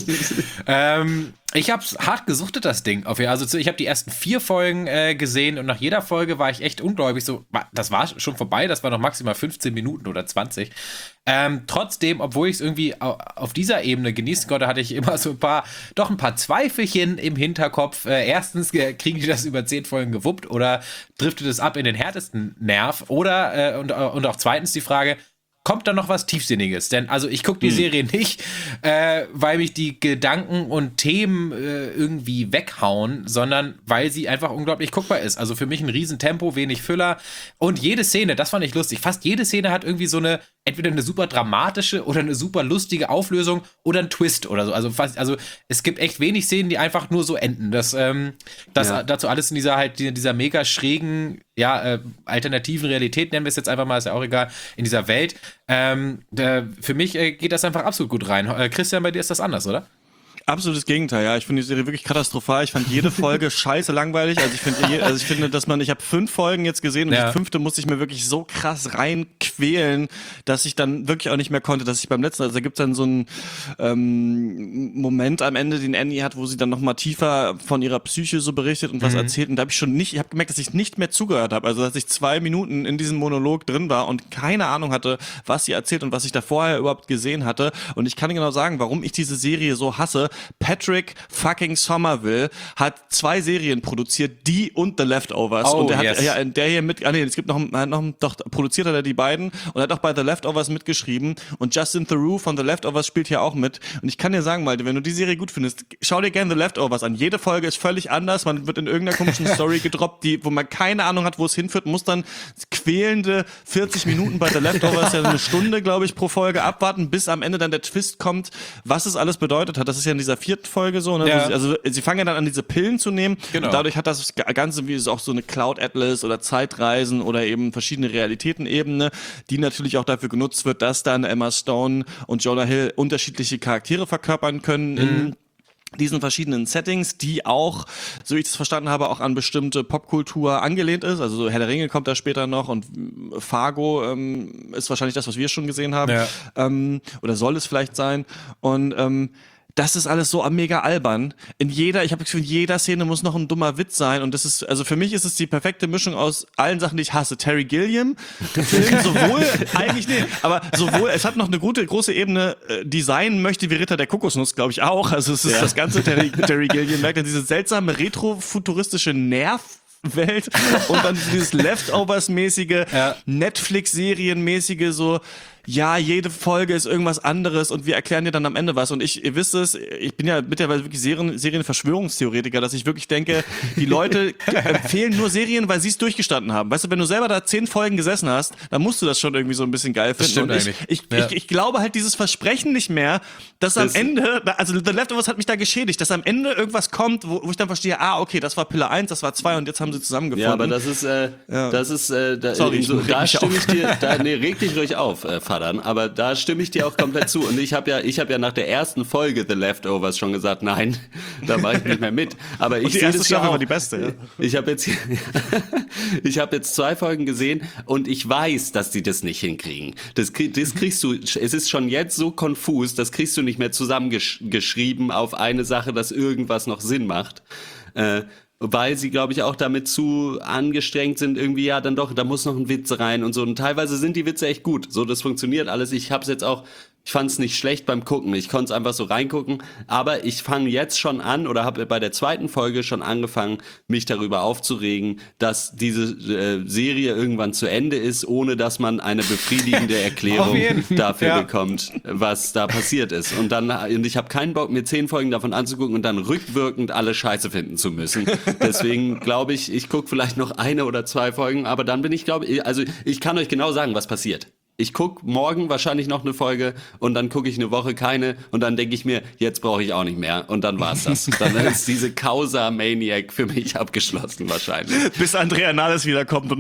gehen. Ich hab's hart gesuchtet, das Ding. Also ich habe die ersten 4 Folgen gesehen und nach jeder Folge war ich echt ungläubig. So, das war schon vorbei, das war noch maximal 15 Minuten oder 20. Trotzdem, obwohl ich es irgendwie auf dieser Ebene genießen konnte, hatte ich immer so ein paar Zweifelchen im Hinterkopf. Erstens, kriegen die das über 10 Folgen gewuppt oder driftet es ab in den härtesten Nerv? Oder, und auch zweitens die Frage, kommt da noch was Tiefsinniges? Denn also ich gucke die Serie nicht, weil mich die Gedanken und Themen irgendwie weghauen, sondern weil sie einfach unglaublich guckbar ist. Also für mich ein Riesentempo, wenig Füller und jede Szene, das fand ich lustig, fast jede Szene hat irgendwie so entweder eine super dramatische oder eine super lustige Auflösung oder ein Twist oder so. Also es gibt echt wenig Szenen, die einfach nur so enden. Dazu alles in dieser mega schrägen, alternativen Realität, nennen wir es jetzt einfach mal, ist ja auch egal, in dieser Welt. Für mich geht das einfach absolut gut rein. Christian, bei dir ist das anders, oder? Absolutes Gegenteil, ja. Ich finde die Serie wirklich katastrophal. Ich fand jede Folge scheiße langweilig. Ich finde, ich habe 5 Folgen jetzt gesehen und die 5. musste ich mir wirklich so krass reinquälen, dass ich dann wirklich auch nicht mehr konnte, dass ich beim letzten, also da gibt's dann so einen Moment am Ende, den Annie hat, wo sie dann nochmal tiefer von ihrer Psyche so berichtet und was erzählt und da habe ich habe gemerkt, dass ich nicht mehr zugehört habe. Also dass ich 2 Minuten in diesem Monolog drin war und keine Ahnung hatte, was sie erzählt und was ich da vorher überhaupt gesehen hatte. Und ich kann genau sagen, warum ich diese Serie so hasse. Patrick fucking Somerville hat 2 Serien produziert, die und The Leftovers. Und der hat der hier es gibt produziert hat er die beiden und hat auch bei The Leftovers mitgeschrieben. Und Justin Theroux von The Leftovers spielt hier auch mit. Und ich kann dir sagen, Malte, wenn du die Serie gut findest, schau dir gerne The Leftovers an. Jede Folge ist völlig anders. Man wird in irgendeiner komischen Story gedroppt, wo man keine Ahnung hat, wo es hinführt, muss dann quälende 40 Minuten bei The Leftovers, ja eine Stunde, glaube ich, pro Folge abwarten, bis am Ende dann der Twist kommt, was es alles bedeutet hat. Das ist ja in dieser 4. Folge so, ne? Ja. Also sie fangen ja dann an, diese Pillen zu nehmen. Genau. Und dadurch hat das Ganze wie auch so eine Cloud Atlas oder Zeitreisen oder eben verschiedene Realitätenebene, die natürlich auch dafür genutzt wird, dass dann Emma Stone und Jonah Hill unterschiedliche Charaktere verkörpern können in diesen verschiedenen Settings, die auch, so wie ich das verstanden habe, auch an bestimmte Popkultur angelehnt ist. Also so Herr der Ringe kommt da später noch und Fargo ist wahrscheinlich das, was wir schon gesehen haben. Ja. Oder soll es vielleicht sein. Und das ist alles so mega albern. Ich habe das Gefühl, in jeder Szene muss noch ein dummer Witz sein. Und das ist, also für mich ist es die perfekte Mischung aus allen Sachen, die ich hasse. Terry Gilliam, Film, es hat noch eine große Ebene, Design möchte wie Ritter der Kokosnuss, glaube ich auch. Also es ist das ganze Terry Gilliam merkt dann diese seltsame retrofuturistische Welt und dann dieses Leftovers-mäßige, Netflix-Serien-mäßige so, ja, jede Folge ist irgendwas anderes und wir erklären dir dann am Ende was. Und ihr wisst es, ich bin ja mittlerweile wirklich Serienverschwörungstheoretiker, dass ich wirklich denke, die Leute empfehlen nur Serien, weil sie es durchgestanden haben. Weißt du, wenn du selber da 10 Folgen gesessen hast, dann musst du das schon irgendwie so ein bisschen geil finden. Das stimmt und ich glaube halt dieses Versprechen nicht mehr, dass am Ende, also The Leftovers hat mich da geschädigt, dass am Ende irgendwas kommt, wo ich dann verstehe, okay, das war Pille 1, das war 2 und jetzt haben sie zusammengefunden. Ja, aber das ist Sorry, da stimme ich dir, reg dich ruhig auf, Fadan, aber da stimme ich dir auch komplett zu. Und ich habe ja nach der ersten Folge The Leftovers schon gesagt, nein, da mache ich nicht mehr mit. Aber ich sehe das ja auch. War die beste. Ja. Ich habe jetzt 2 Folgen gesehen und ich weiß, dass die das nicht hinkriegen. Das kriegst du. Es ist schon jetzt so konfus, das kriegst du nicht mehr zusammengeschrieben auf eine Sache, dass irgendwas noch Sinn macht. Weil sie, glaube ich, auch damit zu angestrengt sind, irgendwie, ja, dann doch, da muss noch ein Witz rein und so. Und teilweise sind die Witze echt gut. So, das funktioniert alles. Ich fand es nicht schlecht beim Gucken. Ich konnte es einfach so reingucken. Aber ich fange jetzt schon an oder habe bei der 2. Folge schon angefangen, mich darüber aufzuregen, dass diese Serie irgendwann zu Ende ist, ohne dass man eine befriedigende Erklärung dafür bekommt, was da passiert ist. Und ich habe keinen Bock, mir 10 Folgen davon anzugucken und dann rückwirkend alle Scheiße finden zu müssen. Deswegen glaube ich gucke vielleicht noch 1 oder 2 Folgen, aber dann bin ich, ich kann euch genau sagen, was passiert. Ich gucke morgen wahrscheinlich noch eine Folge und dann gucke ich eine Woche keine und dann denke ich mir, jetzt brauche ich auch nicht mehr und dann war's das. Dann ist diese Causa Maniac für mich abgeschlossen wahrscheinlich. Bis Andrea Nahles wiederkommt und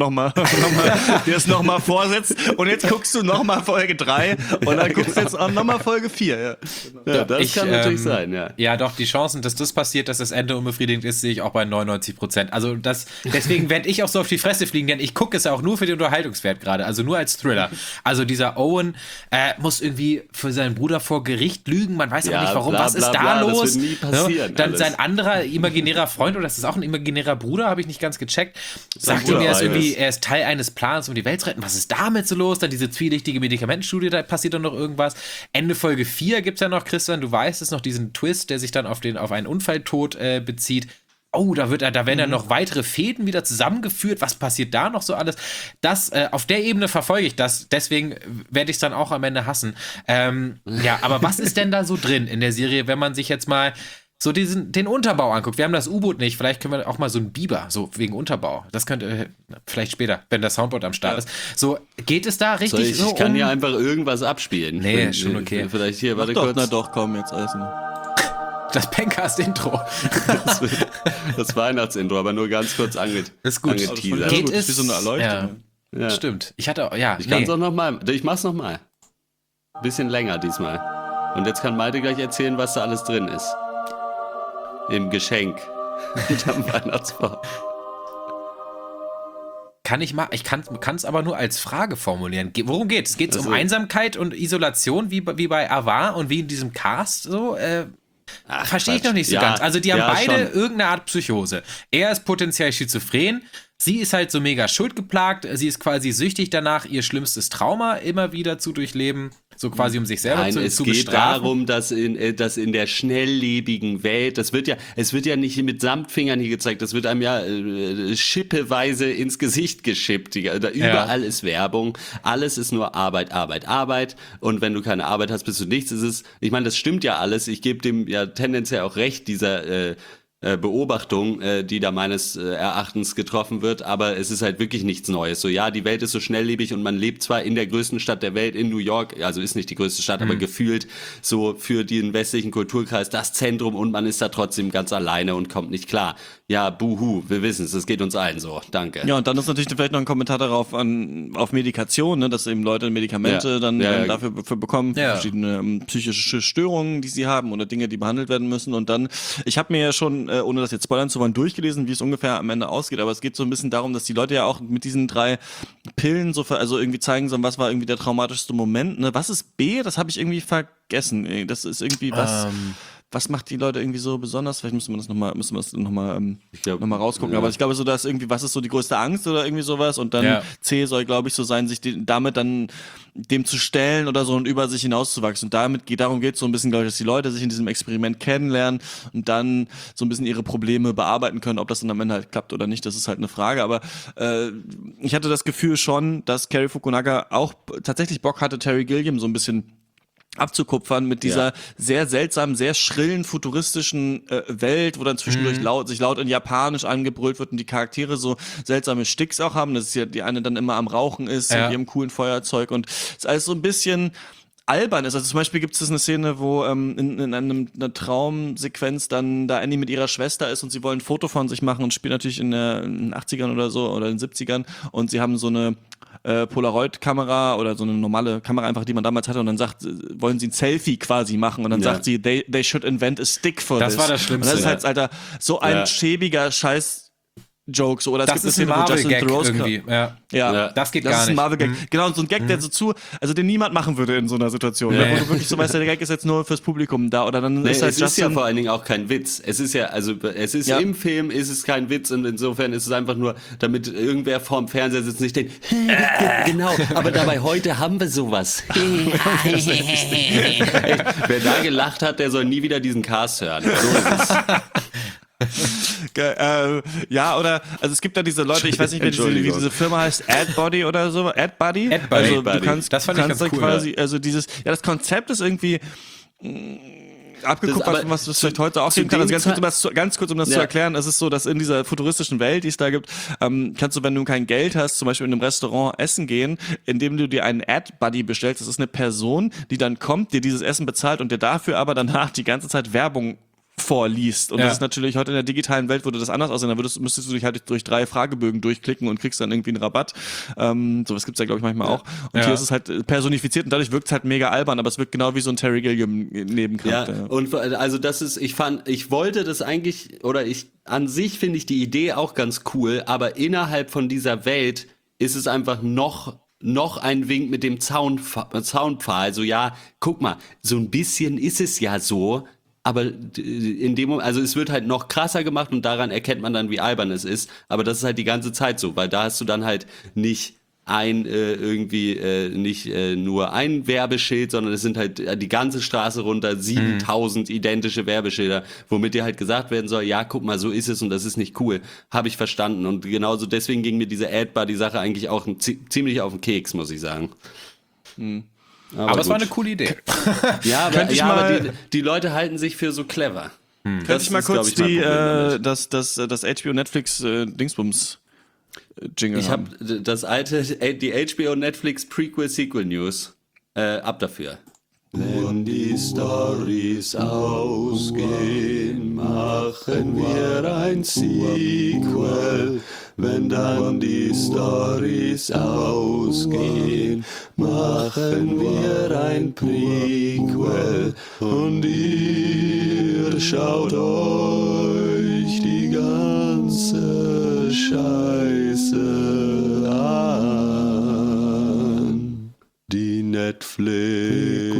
dir es nochmal vorsetzt und jetzt guckst du nochmal Folge 3 und dann guckst du jetzt auch nochmal Folge 4. Ja, das kann natürlich sein, ja. Ja, doch, die Chancen, dass das passiert, dass das Ende unbefriedigend ist, sehe ich auch bei 99%. Also deswegen werde ich auch so auf die Fresse fliegen, denn ich gucke es ja auch nur für den Unterhaltungswert gerade, also nur als Thriller. Also dieser Owen muss irgendwie für seinen Bruder vor Gericht lügen, man weiß aber nicht warum, was ist da los? Das wird nie passieren, dann sein anderer imaginärer Freund, oder das ist auch ein imaginärer Bruder, habe ich nicht ganz gecheckt, sagt ihm, er ist Teil eines Plans, um die Welt zu retten. Was ist damit so los? Dann diese zwielichtige Medikamentenstudie, da passiert dann noch irgendwas. Ende Folge 4 gibt es ja noch, Christian, du weißt es noch, diesen Twist, der sich dann auf einen Unfalltod bezieht. Oh, da werden ja noch weitere Fäden wieder zusammengeführt. Was passiert da noch so alles? Das, auf der Ebene verfolge ich das. Deswegen werde ich es dann auch am Ende hassen. Aber was ist denn da so drin in der Serie, wenn man sich jetzt mal so den Unterbau anguckt? Wir haben das U-Boot nicht. Vielleicht können wir auch mal so einen Biber, so wegen Unterbau. Das könnte vielleicht später, wenn das Soundboard am Start ist. So, geht es da richtig so? Ich kann ja einfach irgendwas abspielen. Nee, schon okay. Vielleicht hier, warte kurz. kurz. Na doch, komm, jetzt essen. Das Pencast-Intro. Das Weihnachtsintro, aber nur ganz kurz ist gut. angeteasert. Geht es? Wie so eine Erleuchtung. Ja. Stimmt. Ich kann es auch nochmal. Ich mach's nochmal. Bisschen länger diesmal. Und jetzt kann Malte gleich erzählen, was da alles drin ist. Im Geschenk. Am Weihnachtsbaum. Ich kann es aber nur als Frage formulieren. Worum geht's? Geht es um Einsamkeit und Isolation, wie bei Avar und wie in diesem Cast so? Verstehe ich noch nicht so ganz. Also die haben beide irgendeine Art Psychose. Er ist potenziell schizophren. Sie ist halt so mega schuldgeplagt. Sie ist quasi süchtig danach, ihr schlimmstes Trauma immer wieder zu durchleben. So quasi, um sich selber zu bestrafen. Es geht darum, dass in der schnelllebigen Welt, es wird ja nicht mit Samtfingern hier gezeigt, das wird einem ja schippeweise ins Gesicht geschippt. Überall ist Werbung, alles ist nur Arbeit, Arbeit, Arbeit. Und wenn du keine Arbeit hast, bist du nichts. Ich meine, das stimmt ja alles. Ich gebe dem ja tendenziell auch recht, dieser Beobachtung, die da meines Erachtens getroffen wird, aber es ist halt wirklich nichts Neues. So, ja, die Welt ist so schnelllebig und man lebt zwar in der größten Stadt der Welt, in New York, also ist nicht die größte Stadt, aber gefühlt so für den westlichen Kulturkreis das Zentrum und man ist da trotzdem ganz alleine und kommt nicht klar. Ja, buhu, wir wissen es, geht uns allen so, danke. Ja, und dann ist natürlich vielleicht noch ein Kommentar darauf auf Medikation, ne, dass eben Leute Medikamente dafür bekommen, für verschiedene psychische Störungen, die sie haben oder Dinge, die behandelt werden müssen. Und dann, ich habe mir ja schon, ohne das jetzt spoilern zu wollen, durchgelesen, wie es ungefähr am Ende ausgeht, aber es geht so ein bisschen darum, dass die Leute ja auch mit diesen 3 Pillen also irgendwie zeigen sollen, was war irgendwie der traumatischste Moment, ne? Was ist B? Das habe ich irgendwie vergessen. Das ist irgendwie was... was macht die Leute irgendwie so besonders? Vielleicht müssen wir das nochmal rausgucken. ja. Aber ich glaube so, dass irgendwie, was ist so die größte Angst oder irgendwie sowas? Und dann C soll, glaube ich, so sein, sich damit dann dem zu stellen oder so und über sich hinauszuwachsen. Und darum geht es so ein bisschen, glaube ich, dass die Leute sich in diesem Experiment kennenlernen und dann so ein bisschen ihre Probleme bearbeiten können. Ob das dann am Ende halt klappt oder nicht, das ist halt eine Frage. Aber ich hatte das Gefühl schon, dass Cary Fukunaga auch tatsächlich Bock hatte, Terry Gilliam so ein bisschen abzukupfern mit dieser sehr seltsamen, sehr schrillen, futuristischen Welt, wo dann zwischendurch sich laut in Japanisch angebrüllt wird und die Charaktere so seltsame Sticks auch haben, dass ja die eine dann immer am Rauchen ist mit ihrem coolen Feuerzeug und es ist alles so ein bisschen albern ist. Also zum Beispiel gibt es eine Szene, wo in einer Traumsequenz dann da Annie mit ihrer Schwester ist und sie wollen ein Foto von sich machen und spielt natürlich in den 80ern oder so oder in den 70ern und sie haben so eine Polaroid-Kamera oder so eine normale Kamera einfach, die man damals hatte und dann wollen sie ein Selfie quasi machen und dann sagt sie, they should invent a stick for this. Das war das Schlimmste. Und das ist halt, Alter, so ein schäbiger Scheiß-Joke. So. Oder das ist ein Marvel-Gag irgendwie. Ja. Das geht gar nicht. Das ist ein Marvel-Gag. Genau, so ein Gag, der den niemand machen würde in so einer Situation. Wo du wirklich so weißt, der Gag ist jetzt nur fürs Publikum da oder dann ist halt es ist ja vor allen Dingen auch kein Witz. Es ist im Film ist es kein Witz und insofern ist es einfach nur, damit irgendwer vorm Fernseher sitzt und nicht denkt, genau, aber dabei heute haben wir sowas. Wer da gelacht hat, der soll nie wieder diesen Cast hören. So ist es. Oder, also es gibt da diese Leute, ich weiß nicht, wie diese Firma heißt, AdBuddy oder so, AdBuddy? Also du kannst, das fand ich ganz cool, quasi, also das Konzept ist irgendwie abgekupfert, was es vielleicht heute auch geben kann. Also ganz kurz, um das zu erklären, es ist so, dass in dieser futuristischen Welt, die es da gibt, kannst du, wenn du kein Geld hast, zum Beispiel in einem Restaurant essen gehen, indem du dir einen Ad-Buddy bestellst. Das ist eine Person, die dann kommt, dir dieses Essen bezahlt und dir dafür aber danach die ganze Zeit Werbung vorliest. Und das ist natürlich heute in der digitalen Welt, würde das anders aussehen. Da müsstest du dich halt durch 3 Fragebögen durchklicken und kriegst dann irgendwie einen Rabatt. Sowas gibt's ja, glaube ich, manchmal auch. Und hier ist es halt personifiziert und dadurch wirkt es halt mega albern, aber es wirkt genau wie so ein Terry Gilliam Nebencharakter. Ja, und also das ist, ich wollte das eigentlich, an sich finde ich die Idee auch ganz cool, aber innerhalb von dieser Welt ist es einfach noch ein Wink mit dem Zaunpfahl. Also ja, guck mal, so ein bisschen ist es ja so, aber in dem Moment, also es wird halt noch krasser gemacht und daran erkennt man dann, wie albern es ist. Aber das ist halt die ganze Zeit so, weil da hast du dann halt nicht nur ein Werbeschild, sondern es sind halt die ganze Straße runter 7000 identische Werbeschilder, womit dir halt gesagt werden soll, ja, guck mal, so ist es und das ist nicht cool. Habe ich verstanden. Und genauso deswegen ging mir diese Ad-Buddy-Sache eigentlich auch ziemlich auf den Keks, muss ich sagen. Aber es war eine coole Idee. Ja, aber die Leute halten sich für so clever. Könnte ich mal kurz das HBO Netflix Dingsbums Jingle Ich habe die HBO Netflix Prequel Sequel News. Ab dafür. Wenn die Storys ausgehen, machen wir ein Sequel. Wenn dann die Storys ausgehen, machen wir ein Prequel. Und ihr schaut euch die ganze Scheiße an. Die Netflix.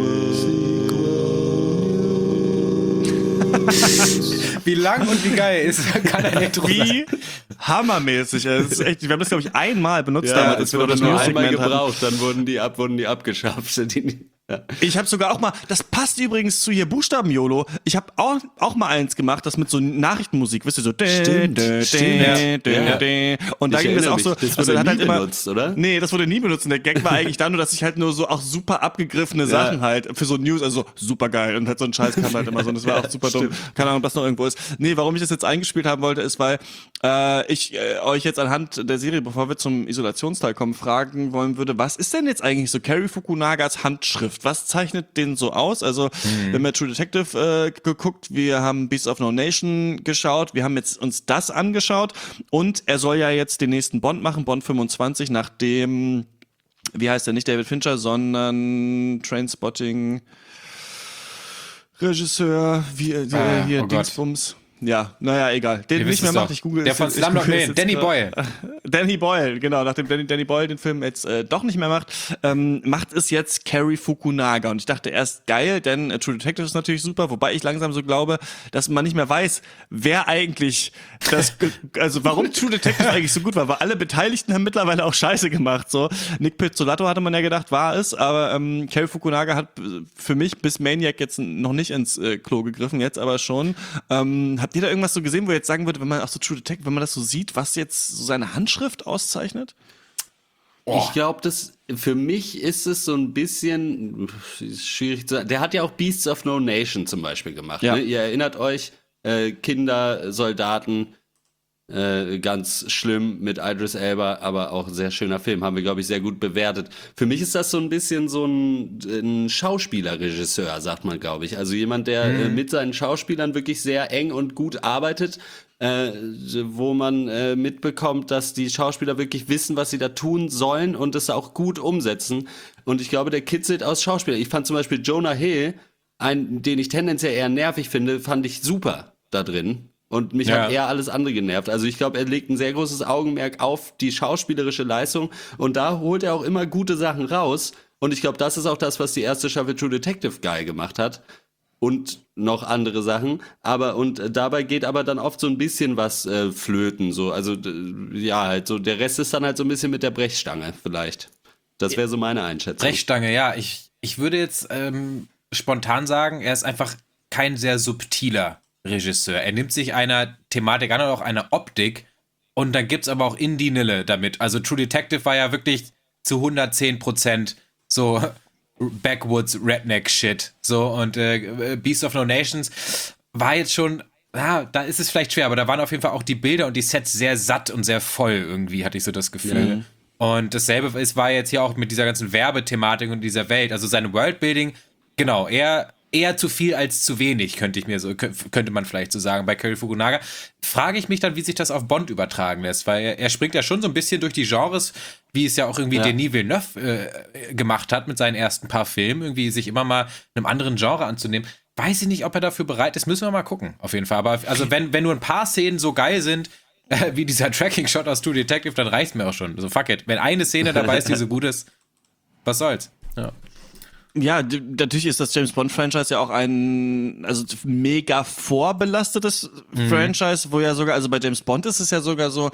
Wie lang und wie geil ist, kann er nicht drüber. Wie hammermäßig. Das ist echt, wir haben das, glaube ich, einmal benutzt damals. Als wir wurde das nur einmal News-Segment gebraucht, dann wurden die abgeschafft. Ja. Ich habe sogar auch mal, das passt übrigens zu hier Buchstaben-YOLO, ich habe auch mal eins gemacht, das mit so Nachrichtenmusik, wisst ihr, so Stimmt. Und da ging das auch so, das wurde nie benutzt, oder? Nee, das wurde nie benutzt und der Gag war eigentlich da nur, dass ich halt nur so auch super abgegriffene Sachen halt für so News, also super geil und halt so ein Scheiß kam halt immer so und das war auch super dumm. Keine Ahnung, ob das noch irgendwo ist. Nee, warum ich das jetzt eingespielt haben wollte, ist, weil ich euch jetzt anhand der Serie, bevor wir zum Isolationsteil kommen, fragen wollen würde, was ist denn jetzt eigentlich so Cary Fukunagas Handschrift? Was zeichnet den so aus? Also, wir haben ja True Detective geguckt, wir haben Beasts of No Nation geschaut, wir haben jetzt uns das angeschaut und er soll ja jetzt den nächsten Bond machen, Bond 25, nachdem, wie heißt der, nicht David Fincher, sondern Trainspotting Regisseur, Dingsbums. Ja, naja, egal. Den Ihr nicht wisst mehr es macht, doch. ich google Der von Slumdog Man, Danny Boyle. Danny Boyle, genau, nachdem Danny Boyle den Film jetzt doch nicht mehr macht, macht es jetzt Cary Fukunaga. Und ich dachte erst, geil, denn True Detective ist natürlich super, wobei ich langsam so glaube, dass man nicht mehr weiß, wer eigentlich also warum True Detective eigentlich so gut war, weil alle Beteiligten haben mittlerweile auch Scheiße gemacht. So Nick Pizzolatto hatte man ja gedacht, war es, aber Cary Fukunaga hat für mich bis Maniac jetzt noch nicht ins Klo gegriffen, jetzt aber schon. Habt ihr da irgendwas so gesehen, wo ihr jetzt sagen würde, wenn man auch so True Detective, wenn man das so sieht, was jetzt so seine Handschrift auszeichnet? Ich glaube, für mich ist es so ein bisschen schwierig zu sagen. Der hat ja auch Beasts of No Nation zum Beispiel gemacht. Ja. Ne? Ihr erinnert euch, Kinder, Soldaten, ganz schlimm mit Idris Elba, aber auch ein sehr schöner Film, haben wir, glaube ich, sehr gut bewertet. Für mich ist das so ein bisschen so ein Schauspielerregisseur, sagt man, glaube ich. Also jemand, der mit seinen Schauspielern wirklich sehr eng und gut arbeitet, wo man mitbekommt, dass die Schauspieler wirklich wissen, was sie da tun sollen und es auch gut umsetzen. Und ich glaube, der kitzelt aus Schauspielern. Ich fand zum Beispiel Jonah Hill, den ich tendenziell eher nervig finde, fand ich super da drin. Und mich hat eher alles andere genervt. Also ich glaube, er legt ein sehr großes Augenmerk auf die schauspielerische Leistung und da holt er auch immer gute Sachen raus. Und ich glaube, das ist auch das, was die erste Staffel True Detective geil gemacht hat. Und noch andere Sachen. Und dabei geht aber dann oft so ein bisschen was flöten. So. Also ja, halt so. Der Rest ist dann halt so ein bisschen mit der Brechstange vielleicht. Das wäre so meine Einschätzung. Brechstange, ja. Ich würde jetzt spontan sagen, er ist einfach kein sehr subtiler Regisseur. Er nimmt sich einer Thematik an und auch einer Optik und dann gibt's aber auch Indie-Nille damit. Also True Detective war ja wirklich zu 110% so Backwoods-Redneck-Shit. So und Beasts of No Nations war jetzt schon, ja, da ist es vielleicht schwer, aber da waren auf jeden Fall auch die Bilder und die Sets sehr satt und sehr voll irgendwie, hatte ich so das Gefühl. Und dasselbe war jetzt hier auch mit dieser ganzen Werbethematik und dieser Welt. Also sein Worldbuilding, genau, eher zu viel als zu wenig, könnte man vielleicht so sagen, bei Cary Fukunaga. Frage ich mich dann, wie sich das auf Bond übertragen lässt, weil er springt ja schon so ein bisschen durch die Genres, wie es ja auch irgendwie Denis Villeneuve gemacht hat mit seinen ersten paar Filmen, irgendwie sich immer mal einem anderen Genre anzunehmen. Weiß ich nicht, ob er dafür bereit ist, müssen wir mal gucken, auf jeden Fall. Aber also wenn nur ein paar Szenen so geil sind, wie dieser Tracking-Shot aus True Detective, dann reicht's mir auch schon. Also fuck it. Wenn eine Szene dabei ist, die so gut ist, was soll's? Ja. Ja, natürlich ist das James-Bond-Franchise ja auch ein mega vorbelastetes Franchise, wo ja sogar, also bei James Bond ist es ja sogar so,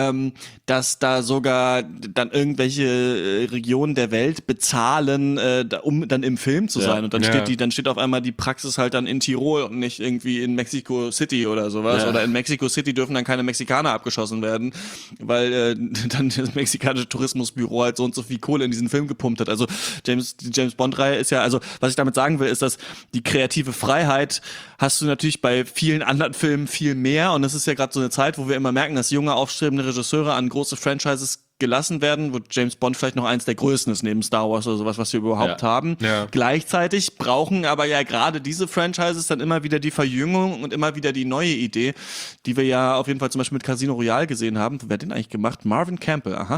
dass da sogar dann irgendwelche Regionen der Welt bezahlen, um dann im Film zu sein. Und dann steht auf einmal die Praxis halt dann in Tirol und nicht irgendwie in Mexico City oder sowas. Ja. Oder in Mexico City dürfen dann keine Mexikaner abgeschossen werden, weil dann das mexikanische Tourismusbüro halt so und so viel Kohle in diesen Film gepumpt hat. Also die James Bond ist ja, also was ich damit sagen will, ist, dass die kreative Freiheit hast du natürlich bei vielen anderen Filmen viel mehr und es ist ja gerade so eine Zeit, wo wir immer merken, dass junge, aufstrebende Regisseure an große Franchises gelassen werden, wo James Bond vielleicht noch eins der größten ist, neben Star Wars oder sowas, was wir überhaupt haben. Ja. Gleichzeitig brauchen aber ja gerade diese Franchises dann immer wieder die Verjüngung und immer wieder die neue Idee, die wir ja auf jeden Fall zum Beispiel mit Casino Royale gesehen haben. Wer hat den eigentlich gemacht? Marvin Campbell, aha.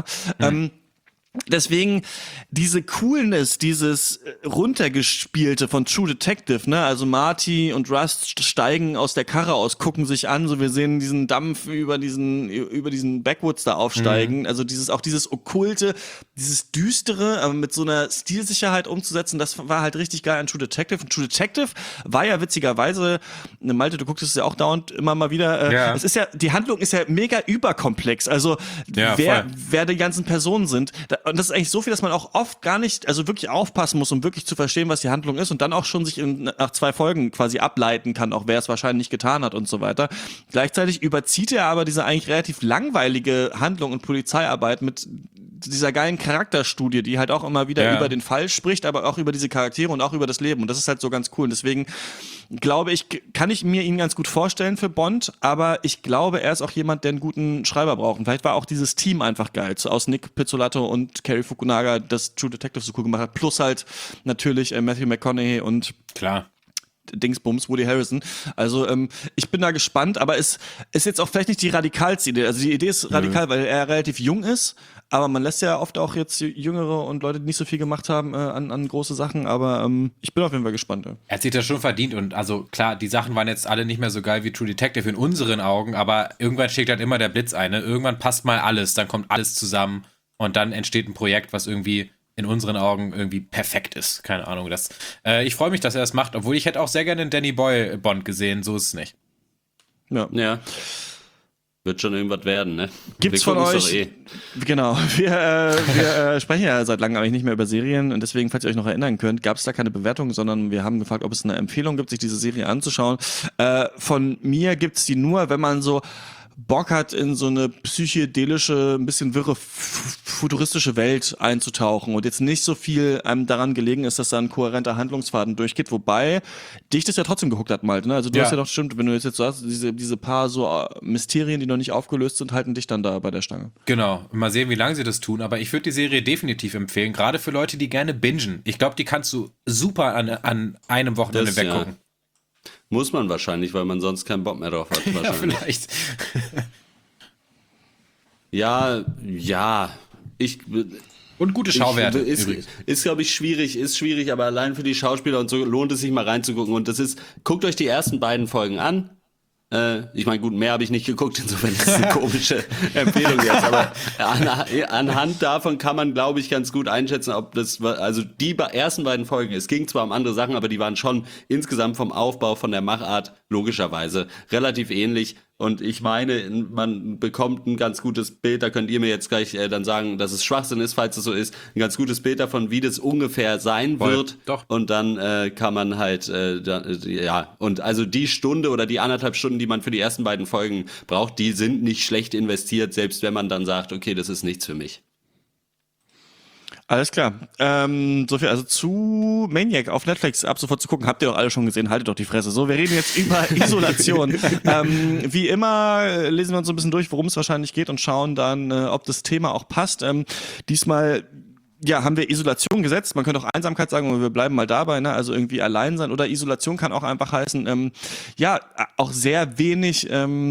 Deswegen diese Coolness, dieses runtergespielte von True Detective, ne, also Marty und Rust steigen aus der Karre aus, gucken sich an, so wir sehen diesen Dampf über diesen Backwoods da aufsteigen, also dieses okkulte, dieses düstere, aber mit so einer Stilsicherheit umzusetzen, das war halt richtig geil an True Detective. Und True Detective war ja witzigerweise, Malte, du guckst es ja auch dauernd immer mal wieder, es ist ja, die Handlung ist ja mega überkomplex, also wer die ganzen Personen sind, und das ist eigentlich so viel, dass man auch oft gar nicht, also wirklich aufpassen muss, um wirklich zu verstehen, was die Handlung ist und dann auch schon sich nach 2 Folgen quasi ableiten kann, auch wer es wahrscheinlich getan hat und so weiter. Gleichzeitig überzieht er aber diese eigentlich relativ langweilige Handlung und Polizeiarbeit mit dieser geilen Charakterstudie, die halt auch immer wieder über den Fall spricht, aber auch über diese Charaktere und auch über das Leben. Und das ist halt so ganz cool. Und deswegen glaube ich, kann ich mir ihn ganz gut vorstellen für Bond, aber ich glaube, er ist auch jemand, der einen guten Schreiber braucht. Und vielleicht war auch dieses Team einfach geil, aus Nick Pizzolatto und Cary Fukunaga, das True Detective so cool gemacht hat. Plus halt natürlich Matthew McConaughey und Dingsbums, Woody Harrison. Also ich bin da gespannt, aber es ist jetzt auch vielleicht nicht die radikalste Idee. Also die Idee ist radikal, weil er relativ jung ist, Aber man lässt ja oft auch jetzt Jüngere und Leute, die nicht so viel gemacht haben, an große Sachen. Aber ich bin auf jeden Fall gespannt. Ja. Er hat sich das schon verdient und also klar, die Sachen waren jetzt alle nicht mehr so geil wie True Detective in unseren Augen, aber irgendwann schlägt halt immer der Blitz ein. Ne? Irgendwann passt mal alles, dann kommt alles zusammen und dann entsteht ein Projekt, was irgendwie in unseren Augen irgendwie perfekt ist. Keine Ahnung. Ich freue mich, dass er das macht, obwohl ich hätte auch sehr gerne einen Danny Boyle Bond gesehen, so ist es nicht. Ja. Wird schon irgendwas werden, ne? Gibt's von euch? Genau, wir sprechen ja seit langem eigentlich nicht mehr über Serien und deswegen, falls ihr euch noch erinnern könnt, gab es da keine Bewertung, sondern wir haben gefragt, ob es eine Empfehlung gibt, sich diese Serie anzuschauen. Von mir gibt's die nur, wenn man so Bock hat, in so eine psychedelische, ein bisschen wirre, futuristische Welt einzutauchen und jetzt nicht so viel einem daran gelegen ist, dass da ein kohärenter Handlungsfaden durchgeht, wobei dich das ja trotzdem gehuckt hat, Malte, ne? Also du hast ja doch bestimmt, wenn du jetzt so hast, diese paar so Mysterien, die noch nicht aufgelöst sind, halten dich dann da bei der Stange. Genau, mal sehen, wie lange sie das tun, aber ich würde die Serie definitiv empfehlen, gerade für Leute, die gerne bingen. Ich glaube, die kannst du super an einem Wochenende weggucken. Ja. Muss man wahrscheinlich, weil man sonst keinen Bock mehr drauf hat. Ja, vielleicht. ja. Und gute Schauwerte. Ist glaube ich, schwierig, aber allein für die Schauspieler und so lohnt es sich mal reinzugucken. Und guckt euch die ersten beiden Folgen an. Ich meine, gut, mehr habe ich nicht geguckt, insofern ist es eine komische Empfehlung jetzt, aber anhand davon kann man, glaube ich, ganz gut einschätzen, ob also die ersten beiden Folgen, es ging zwar um andere Sachen, aber die waren schon insgesamt vom Aufbau, von der Machart, logischerweise relativ ähnlich. Und ich meine, man bekommt ein ganz gutes Bild, da könnt ihr mir jetzt gleich dann sagen, dass es Schwachsinn ist, falls es so ist, ein ganz gutes Bild davon, wie das ungefähr sein wird. Doch. Und dann kann man halt, und also die Stunde oder die 1,5 Stunden, die man für die ersten beiden Folgen braucht, die sind nicht schlecht investiert, selbst wenn man dann sagt, okay, das ist nichts für mich. Alles klar. So viel also zu Maniac auf Netflix ab sofort zu gucken. Habt ihr doch alle schon gesehen. Haltet doch die Fresse. So, wir reden jetzt über Isolation. Wie immer lesen wir uns so ein bisschen durch, worum es wahrscheinlich geht und schauen dann, ob das Thema auch passt. Diesmal haben wir Isolation gesetzt. Man könnte auch Einsamkeit sagen, aber wir bleiben mal dabei, ne? Also irgendwie allein sein. Oder Isolation kann auch einfach heißen, auch sehr wenig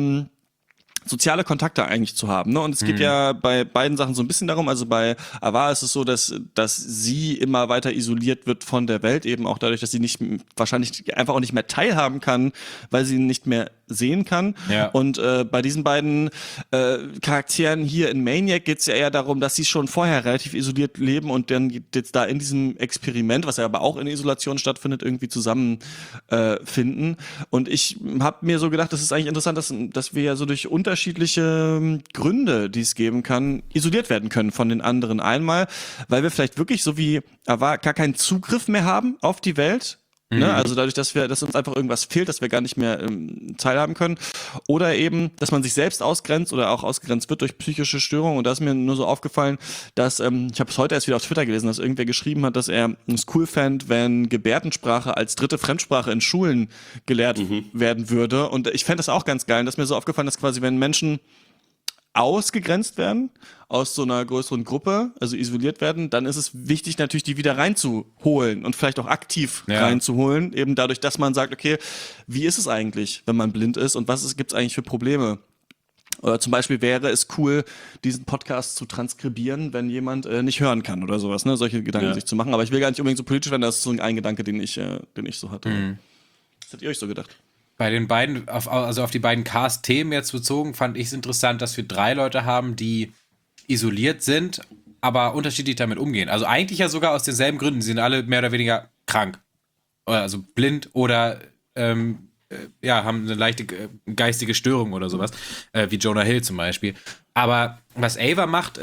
soziale Kontakte eigentlich zu haben, ne? Und es geht ja bei beiden Sachen so ein bisschen darum, also bei Ava ist es so, dass sie immer weiter isoliert wird von der Welt, eben auch dadurch, dass sie wahrscheinlich einfach auch nicht mehr teilhaben kann, weil sie nicht mehr sehen kann. Ja. Und bei diesen beiden Charakteren hier in Maniac geht es ja eher darum, dass sie schon vorher relativ isoliert leben und dann jetzt da in diesem Experiment, was ja aber auch in Isolation stattfindet, irgendwie zusammen finden. Und ich habe mir so gedacht, das ist eigentlich interessant, dass wir ja so durch unterschiedliche Gründe, die es geben kann, isoliert werden können von den anderen. Einmal, weil wir vielleicht wirklich so wie Ava gar keinen Zugriff mehr haben auf die Welt. Ne? Also dadurch, dass uns einfach irgendwas fehlt, dass wir gar nicht mehr teilhaben können. Oder eben, dass man sich selbst ausgrenzt oder auch ausgegrenzt wird durch psychische Störungen. Und da ist mir nur so aufgefallen, dass, ich habe es heute erst wieder auf Twitter gelesen, dass irgendwer geschrieben hat, dass er es cool fänd, wenn Gebärdensprache als dritte Fremdsprache in Schulen gelehrt werden würde. Und ich fände das auch ganz geil. Und das ist mir so aufgefallen, dass quasi, wenn Menschen ausgegrenzt werden aus so einer größeren Gruppe, also isoliert werden, dann ist es wichtig natürlich, die wieder reinzuholen und vielleicht auch aktiv reinzuholen, eben dadurch, dass man sagt, okay, wie ist es eigentlich, wenn man blind ist und was gibt es eigentlich für Probleme? Oder zum Beispiel wäre es cool, diesen Podcast zu transkribieren, wenn jemand nicht hören kann oder sowas, ne? Solche Gedanken sich zu machen. Aber ich will gar nicht unbedingt so politisch werden, das ist so ein Gedanke, den ich so hatte. Was habt ihr euch so gedacht? Bei den beiden, auf die beiden Cast-Themen jetzt bezogen, fand ich es interessant, dass wir 3 Leute haben, die isoliert sind, aber unterschiedlich damit umgehen. Also eigentlich ja sogar aus denselben Gründen. Sie sind alle mehr oder weniger krank. Also blind oder haben eine leichte geistige Störung oder sowas. Wie Jonah Hill zum Beispiel. Aber was Ava macht,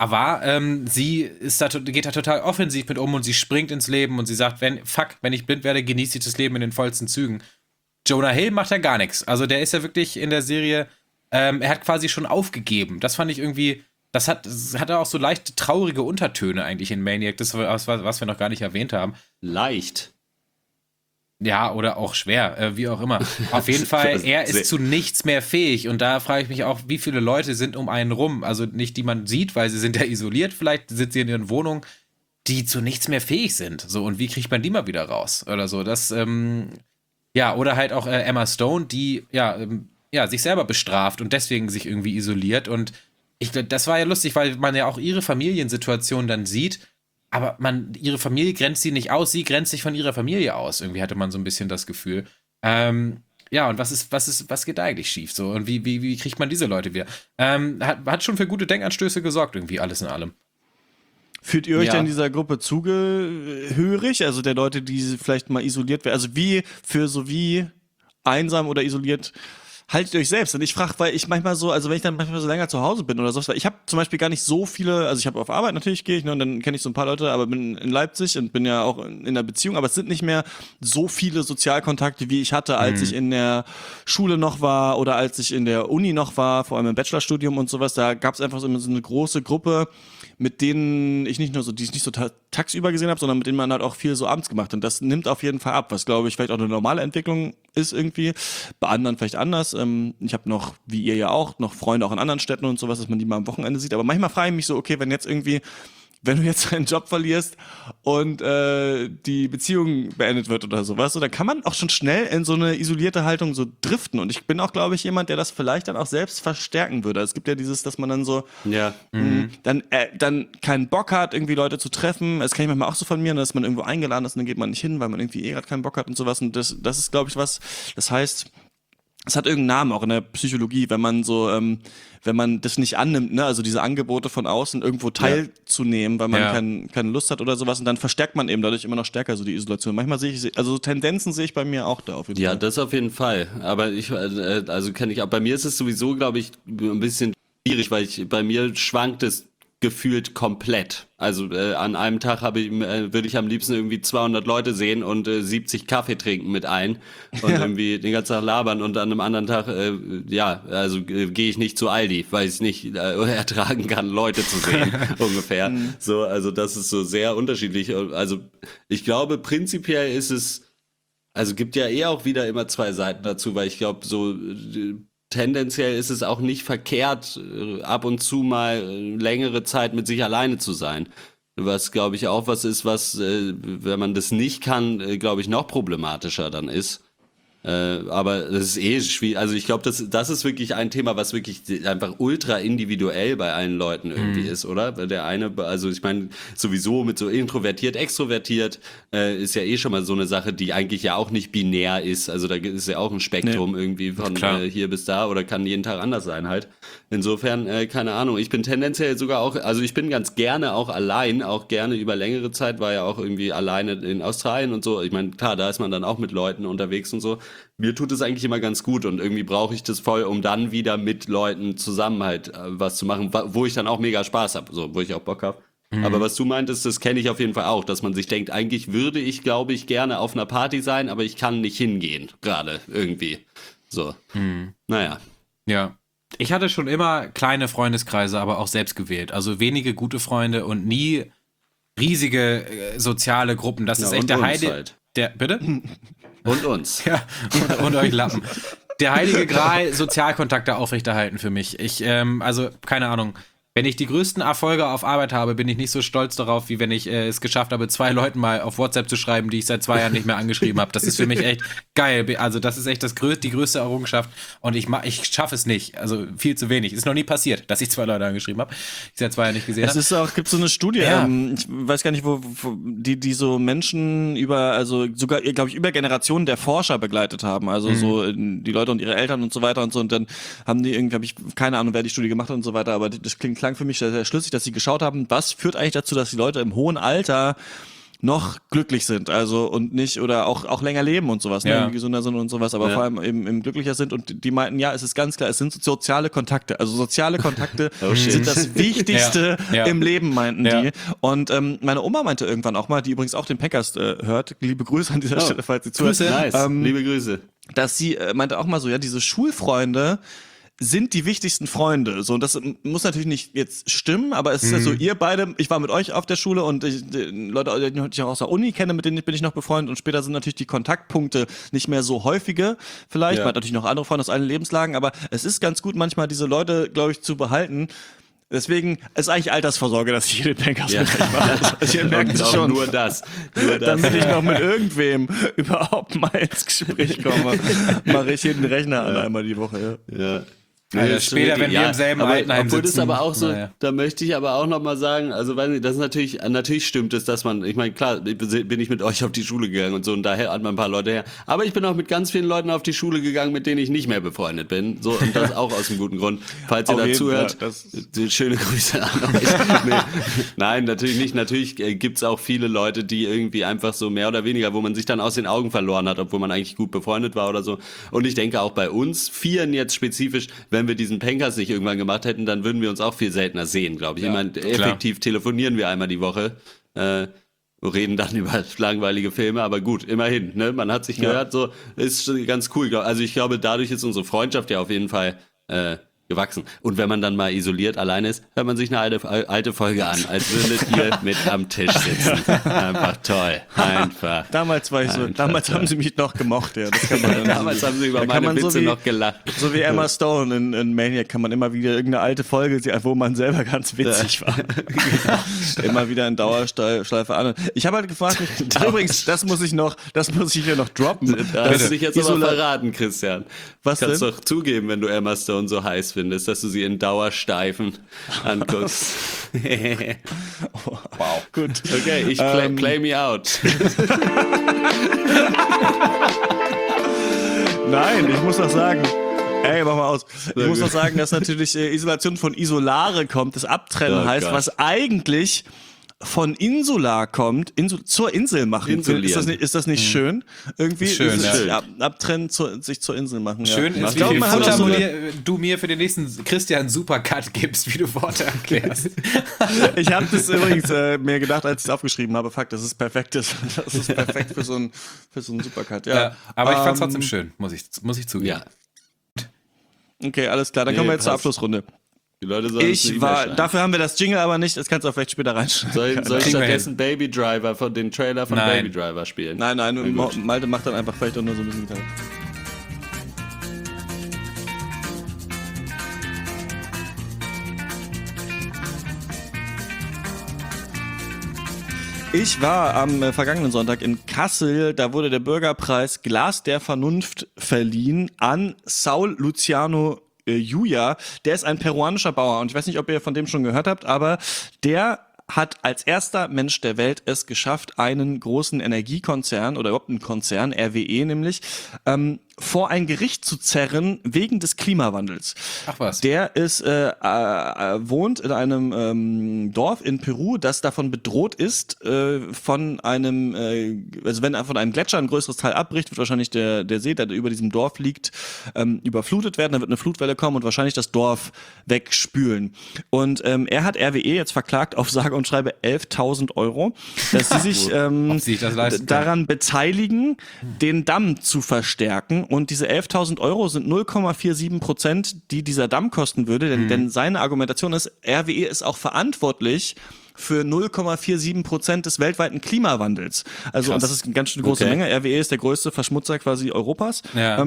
sie geht da total offensiv mit um und sie springt ins Leben und sie sagt, wenn ich blind werde, genieße ich das Leben in den vollsten Zügen. Jonah Hill macht ja gar nichts. Also der ist ja wirklich in der Serie, er hat quasi schon aufgegeben. Das fand ich irgendwie, das hat auch so leicht traurige Untertöne eigentlich in Maniac, das was wir noch gar nicht erwähnt haben. Leicht. Ja, oder auch schwer, wie auch immer. Auf jeden Fall, er ist zu nichts mehr fähig und da frage ich mich auch, wie viele Leute sind um einen rum, also nicht, die man sieht, weil sie sind ja isoliert, vielleicht sitzen sie in ihren Wohnungen, die zu nichts mehr fähig sind. So, und wie kriegt man die mal wieder raus? Oder so, das, oder halt auch Emma Stone, die sich selber bestraft und deswegen sich irgendwie isoliert und das war ja lustig, weil man ja auch ihre Familiensituation dann sieht, aber ihre Familie grenzt sie nicht aus, sie grenzt sich von ihrer Familie aus. Irgendwie hatte man so ein bisschen das Gefühl. Ja, und was geht da eigentlich schief so? Und wie kriegt man diese Leute wieder? Hat schon für gute Denkanstöße gesorgt, irgendwie alles in allem. Fühlt ihr euch denn dieser Gruppe zugehörig? Also der Leute, die vielleicht mal isoliert werden? Also wie einsam oder isoliert haltet ihr euch selbst? Und ich frage, weil ich manchmal so, also wenn ich dann manchmal so länger zu Hause bin oder so, weil ich habe zum Beispiel gar nicht so viele, also ich habe auf Arbeit natürlich gehe ich, ne, und dann kenne ich so ein paar Leute, aber bin in Leipzig und bin ja auch in einer Beziehung, aber es sind nicht mehr so viele Sozialkontakte, wie ich hatte, als ich in der Schule noch war oder als ich in der Uni noch war, vor allem im Bachelorstudium und sowas. Da gab es einfach so eine große Gruppe, mit denen ich die ich nicht so tagsüber gesehen habe, sondern mit denen man halt auch viel so abends gemacht hat. Und das nimmt auf jeden Fall ab, was glaube ich vielleicht auch eine normale Entwicklung ist irgendwie. Bei anderen vielleicht anders. Ich habe noch, wie ihr ja auch, noch Freunde auch in anderen Städten und sowas, dass man die mal am Wochenende sieht. Aber manchmal frage ich mich so, okay, wenn du jetzt deinen Job verlierst und die Beziehung beendet wird oder sowas, so, dann kann man auch schon schnell in so eine isolierte Haltung so driften. Und ich bin auch, glaube ich, jemand, der das vielleicht dann auch selbst verstärken würde. Es gibt ja dieses, dass man dann so dann keinen Bock hat, irgendwie Leute zu treffen. Das kann ich manchmal auch so von mir, dass man irgendwo eingeladen ist und dann geht man nicht hin, weil man irgendwie gerade keinen Bock hat und sowas. Und das ist, glaube ich, was, das heißt, es hat irgendeinen Namen auch in der Psychologie, wenn man so, wenn man das nicht annimmt, ne, also diese Angebote von außen irgendwo teilzunehmen, weil man keine Lust hat oder sowas, und dann verstärkt man eben dadurch immer noch stärker so die Isolation. Manchmal also Tendenzen sehe ich bei mir auch da auf jeden Fall. Ja, das auf jeden Fall. Aber bei mir ist es sowieso, glaube ich, ein bisschen schwierig, weil bei mir schwankt es gefühlt komplett. Also an einem Tag würde ich am liebsten irgendwie 200 Leute sehen und 70 Kaffee trinken mit ein und irgendwie den ganzen Tag labern, und an einem anderen Tag gehe ich nicht zu Aldi, weil ich es nicht ertragen kann, Leute zu sehen ungefähr. So, also das ist so sehr unterschiedlich. Also ich glaube, prinzipiell ist es, also gibt ja auch wieder immer zwei Seiten dazu, weil ich glaube, so tendenziell ist es auch nicht verkehrt, ab und zu mal längere Zeit mit sich alleine zu sein. Was, glaube ich, auch was ist, was, wenn man das nicht kann, glaube ich, noch problematischer dann ist. Aber das ist schwierig. Also ich glaube, das ist wirklich ein Thema, was wirklich einfach ultra individuell bei allen Leuten irgendwie ist, oder? Der eine, also ich meine, sowieso mit so introvertiert, extrovertiert ist ja schon mal so eine Sache, die eigentlich ja auch nicht binär ist. Also da ist ja auch ein Spektrum irgendwie von hier bis da, oder kann jeden Tag anders sein halt. Insofern, keine Ahnung. Ich bin tendenziell sogar auch, also ich bin ganz gerne auch allein, auch gerne über längere Zeit, war ja auch irgendwie alleine in Australien und so. Ich meine, klar, da ist man dann auch mit Leuten unterwegs und so. Mir tut es eigentlich immer ganz gut, und irgendwie brauche ich das voll, um dann wieder mit Leuten zusammen halt was zu machen, wo ich dann auch mega Spaß habe, so, wo ich auch Bock habe. Aber was du meintest, das kenne ich auf jeden Fall auch, dass man sich denkt, eigentlich würde ich, glaube ich, gerne auf einer Party sein, aber ich kann nicht hingehen, gerade irgendwie. So, naja. Ja. Ich hatte schon immer kleine Freundeskreise, aber auch selbst gewählt. Also wenige gute Freunde und nie riesige soziale Gruppen. Das ist echt der Heide. Halt. Bitte? Und uns. Ja, und euch Lappen. Der heilige Gral, Sozialkontakte aufrechterhalten für mich. Also, keine Ahnung. Wenn ich die größten Erfolge auf Arbeit habe, bin ich nicht so stolz darauf, wie wenn ich es geschafft habe, 2 Leuten mal auf WhatsApp zu schreiben, die ich seit 2 Jahren nicht mehr angeschrieben habe. Das ist für mich echt geil. Also das ist echt die größte Errungenschaft, und ich schaffe es nicht. Also viel zu wenig. Ist noch nie passiert, dass ich 2 Leute angeschrieben habe, die ich seit 2 Jahren nicht gesehen habe. Es ist auch, gibt so eine Studie, ich weiß gar nicht, wo die so Menschen sogar, glaube ich, über Generationen der Forscher begleitet haben. Also so die Leute und ihre Eltern und so weiter und so. Und dann haben die irgendwie, habe ich keine Ahnung, wer die Studie gemacht hat und so weiter, aber das klang für mich sehr, sehr schlüssig, dass sie geschaut haben, was führt eigentlich dazu, dass die Leute im hohen Alter noch glücklich sind, also und nicht, oder auch länger leben und sowas, ne, gesünder sind und sowas, aber vor allem eben glücklicher sind, und die meinten, ja, es ist ganz klar, es sind soziale Kontakte, also soziale Kontakte sind das Wichtigste im Leben, meinten die. Und meine Oma meinte irgendwann auch mal, die übrigens auch den Packers hört, liebe Grüße an dieser Stelle, falls sie zuhört. Grüße, nice. Liebe Grüße. Dass sie meinte auch mal so, ja, diese Schulfreunde sind die wichtigsten Freunde. So, und das muss natürlich nicht jetzt stimmen, aber es ist ja so, ihr beide, ich war mit euch auf der Schule, und die Leute, die ich auch aus der Uni kenne, mit denen bin ich noch befreundet, und später sind natürlich die Kontaktpunkte nicht mehr so häufige vielleicht. Man hat natürlich noch andere Freunde aus allen Lebenslagen, aber es ist ganz gut, manchmal diese Leute, glaube ich, zu behalten. Deswegen ist eigentlich Altersvorsorge, dass ich hier den Packers mit euch mache. Also ihr merkt es schon. Nur das. Damit ich noch mit irgendwem überhaupt mal ins Gespräch komme, mache ich hier den Rechner an einmal die Woche. Ja. Ja, später, wenn wir im selben Altenheim obwohl das sitzen. aber auch so, Naja. da möchte ich aber auch nochmal sagen, also weiß nicht, das ist natürlich stimmt es, dass man, ich meine, klar, bin ich mit euch auf die Schule gegangen und so und daher hat man ein paar Leute her, aber ich bin auch mit ganz vielen Leuten auf die Schule gegangen, mit denen ich nicht mehr befreundet bin, so und das auch aus einem guten Grund. Falls ihr Auf jeden dazu hört, Fall, schöne Grüße an euch. Nee, nein, natürlich nicht, natürlich gibt's auch viele Leute, die irgendwie einfach so mehr oder weniger, wo man sich dann aus den Augen verloren hat, obwohl man eigentlich gut befreundet war oder so. Und ich denke auch bei uns Vieren jetzt spezifisch, wenn wir diesen Pencast nicht irgendwann gemacht hätten, dann würden wir uns auch viel seltener sehen, glaube ich. Ich meine, effektiv telefonieren wir einmal die Woche, reden dann über langweilige Filme, aber gut, immerhin, ne? Man hat sich gehört, so, ist ganz cool. Also ich glaube, dadurch ist unsere Freundschaft ja auf jeden Fall gewachsen. Und wenn man dann mal isoliert allein ist, hört man sich eine alte Folge an, als würdet ihr mit am Tisch sitzen. Einfach toll. Einfach. Damals war ich so, damals haben sie mich noch gemocht, ja. Das kann man dann Damals haben sie über meine Witze noch gelacht. So wie Emma Stone in Maniac kann man immer wieder irgendeine alte Folge sehen, wo man selber ganz witzig war. Immer wieder in Dauerschleife an. Ich habe halt gefragt, übrigens, das muss ich hier noch droppen. Da hast du dich jetzt aber verraten, Christian. Was Kannst denn? doch zugeben, wenn du Emma Stone so heiß findest, dass du sie in Dauersteifen anguckst. Wow. Gut. Okay, ich play me out. Nein, ich muss noch sagen, ey, mach mal aus. Ich muss noch sagen, dass natürlich Isolation von Isolare kommt, das Abtrennen heißt, Gott. was eigentlich von Insular kommt, zur Insel machen. Insulieren. Ist das nicht schön? Irgendwie Ist schön, dieses ja. Abtrennen, sich zur Insel machen. Schön ja. ist, Ich glaube, wie viel man hat auch Futter so eine, du mir für den nächsten Christian Supercut gibst, wie du Worte erklärst. ich habe das übrigens mir gedacht, als ich es aufgeschrieben habe, fuck, das ist perfekt. Das ist perfekt für so einen Supercut. Ja. Aber ich fand's trotzdem schön, muss ich zugeben. Ja. Okay, alles klar. Dann kommen wir jetzt zur passt. Abschlussrunde. Die Leute sollen es nicht mehr Dafür haben wir das Jingle aber nicht, das kannst du auch vielleicht später reinschneiden. Soll ich Kriegen wir stattdessen Baby Driver von den Trailer von Nein. Baby Driver spielen? Nein, Malte macht dann einfach vielleicht auch nur so ein bisschen Gitarre. Ich war am vergangenen Sonntag in Kassel, da wurde der Bürgerpreis Glas der Vernunft verliehen an Saul Luciano Julia. Der ist ein peruanischer Bauer und ich weiß nicht, ob ihr von dem schon gehört habt, aber der hat als erster Mensch der Welt es geschafft, einen großen Energiekonzern oder überhaupt einen Konzern, RWE nämlich, vor ein Gericht zu zerren wegen des Klimawandels. Ach was. Der ist wohnt in einem Dorf in Peru, das davon bedroht ist, von einem, also wenn von einem Gletscher ein größeres Teil abbricht, wird wahrscheinlich der See, der über diesem Dorf liegt, überflutet werden. Dann wird eine Flutwelle kommen und wahrscheinlich das Dorf wegspülen. Und er hat RWE jetzt verklagt auf sage und schreibe 11.000 Euro, dass sie sich Ob sie sich das leisten können. daran beteiligen, den Damm zu verstärken. Und diese 11.000 Euro sind 0,47%, die dieser Damm kosten würde. Denn seine Argumentation ist, RWE ist auch verantwortlich für 0,47% des weltweiten Klimawandels. Also, und das ist eine ganz schön große Menge. RWE ist der größte Verschmutzer quasi Europas. Ja.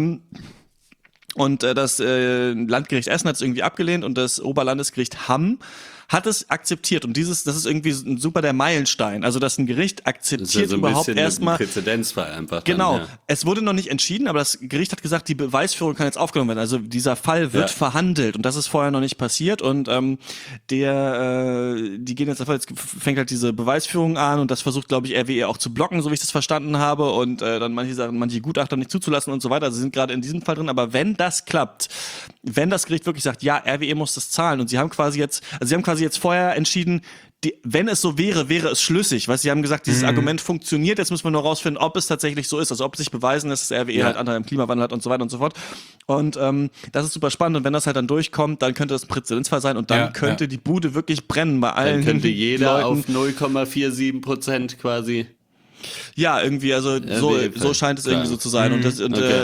Und das Landgericht Essen hat es irgendwie abgelehnt und das Oberlandesgericht Hamm hat es akzeptiert. Und das ist irgendwie super der Meilenstein. Also, dass ein Gericht akzeptiert Das ist ja so ein überhaupt bisschen erstmal. ein Präzedenzfall einfach. Genau. Dann, ja. Es wurde noch nicht entschieden, aber das Gericht hat gesagt, die Beweisführung kann jetzt aufgenommen werden. Also dieser Fall wird verhandelt und das ist vorher noch nicht passiert und die gehen jetzt einfach, jetzt fängt halt diese Beweisführung an und das versucht, glaube ich, RWE auch zu blocken, so wie ich das verstanden habe und dann manche Gutachter nicht zuzulassen und so weiter. Also sie sind gerade in diesem Fall drin, aber wenn das klappt, wenn das Gericht wirklich sagt, ja, RWE muss das zahlen und sie haben quasi jetzt vorher entschieden, wenn es so wäre, wäre es schlüssig. Weißt, sie haben gesagt, dieses Argument funktioniert, jetzt müssen wir nur rausfinden, ob es tatsächlich so ist, also ob es sich beweisen lässt, dass RWE halt Anteil am Klimawandel hat und so weiter und so fort. Und das ist super spannend und wenn das halt dann durchkommt, dann könnte das ein Präzedenzfall sein und dann könnte die Bude wirklich brennen bei allen. Dann könnte jeder Leuten. auf 0,47% quasi. Ja, irgendwie, also so scheint es irgendwie so zu sein. Und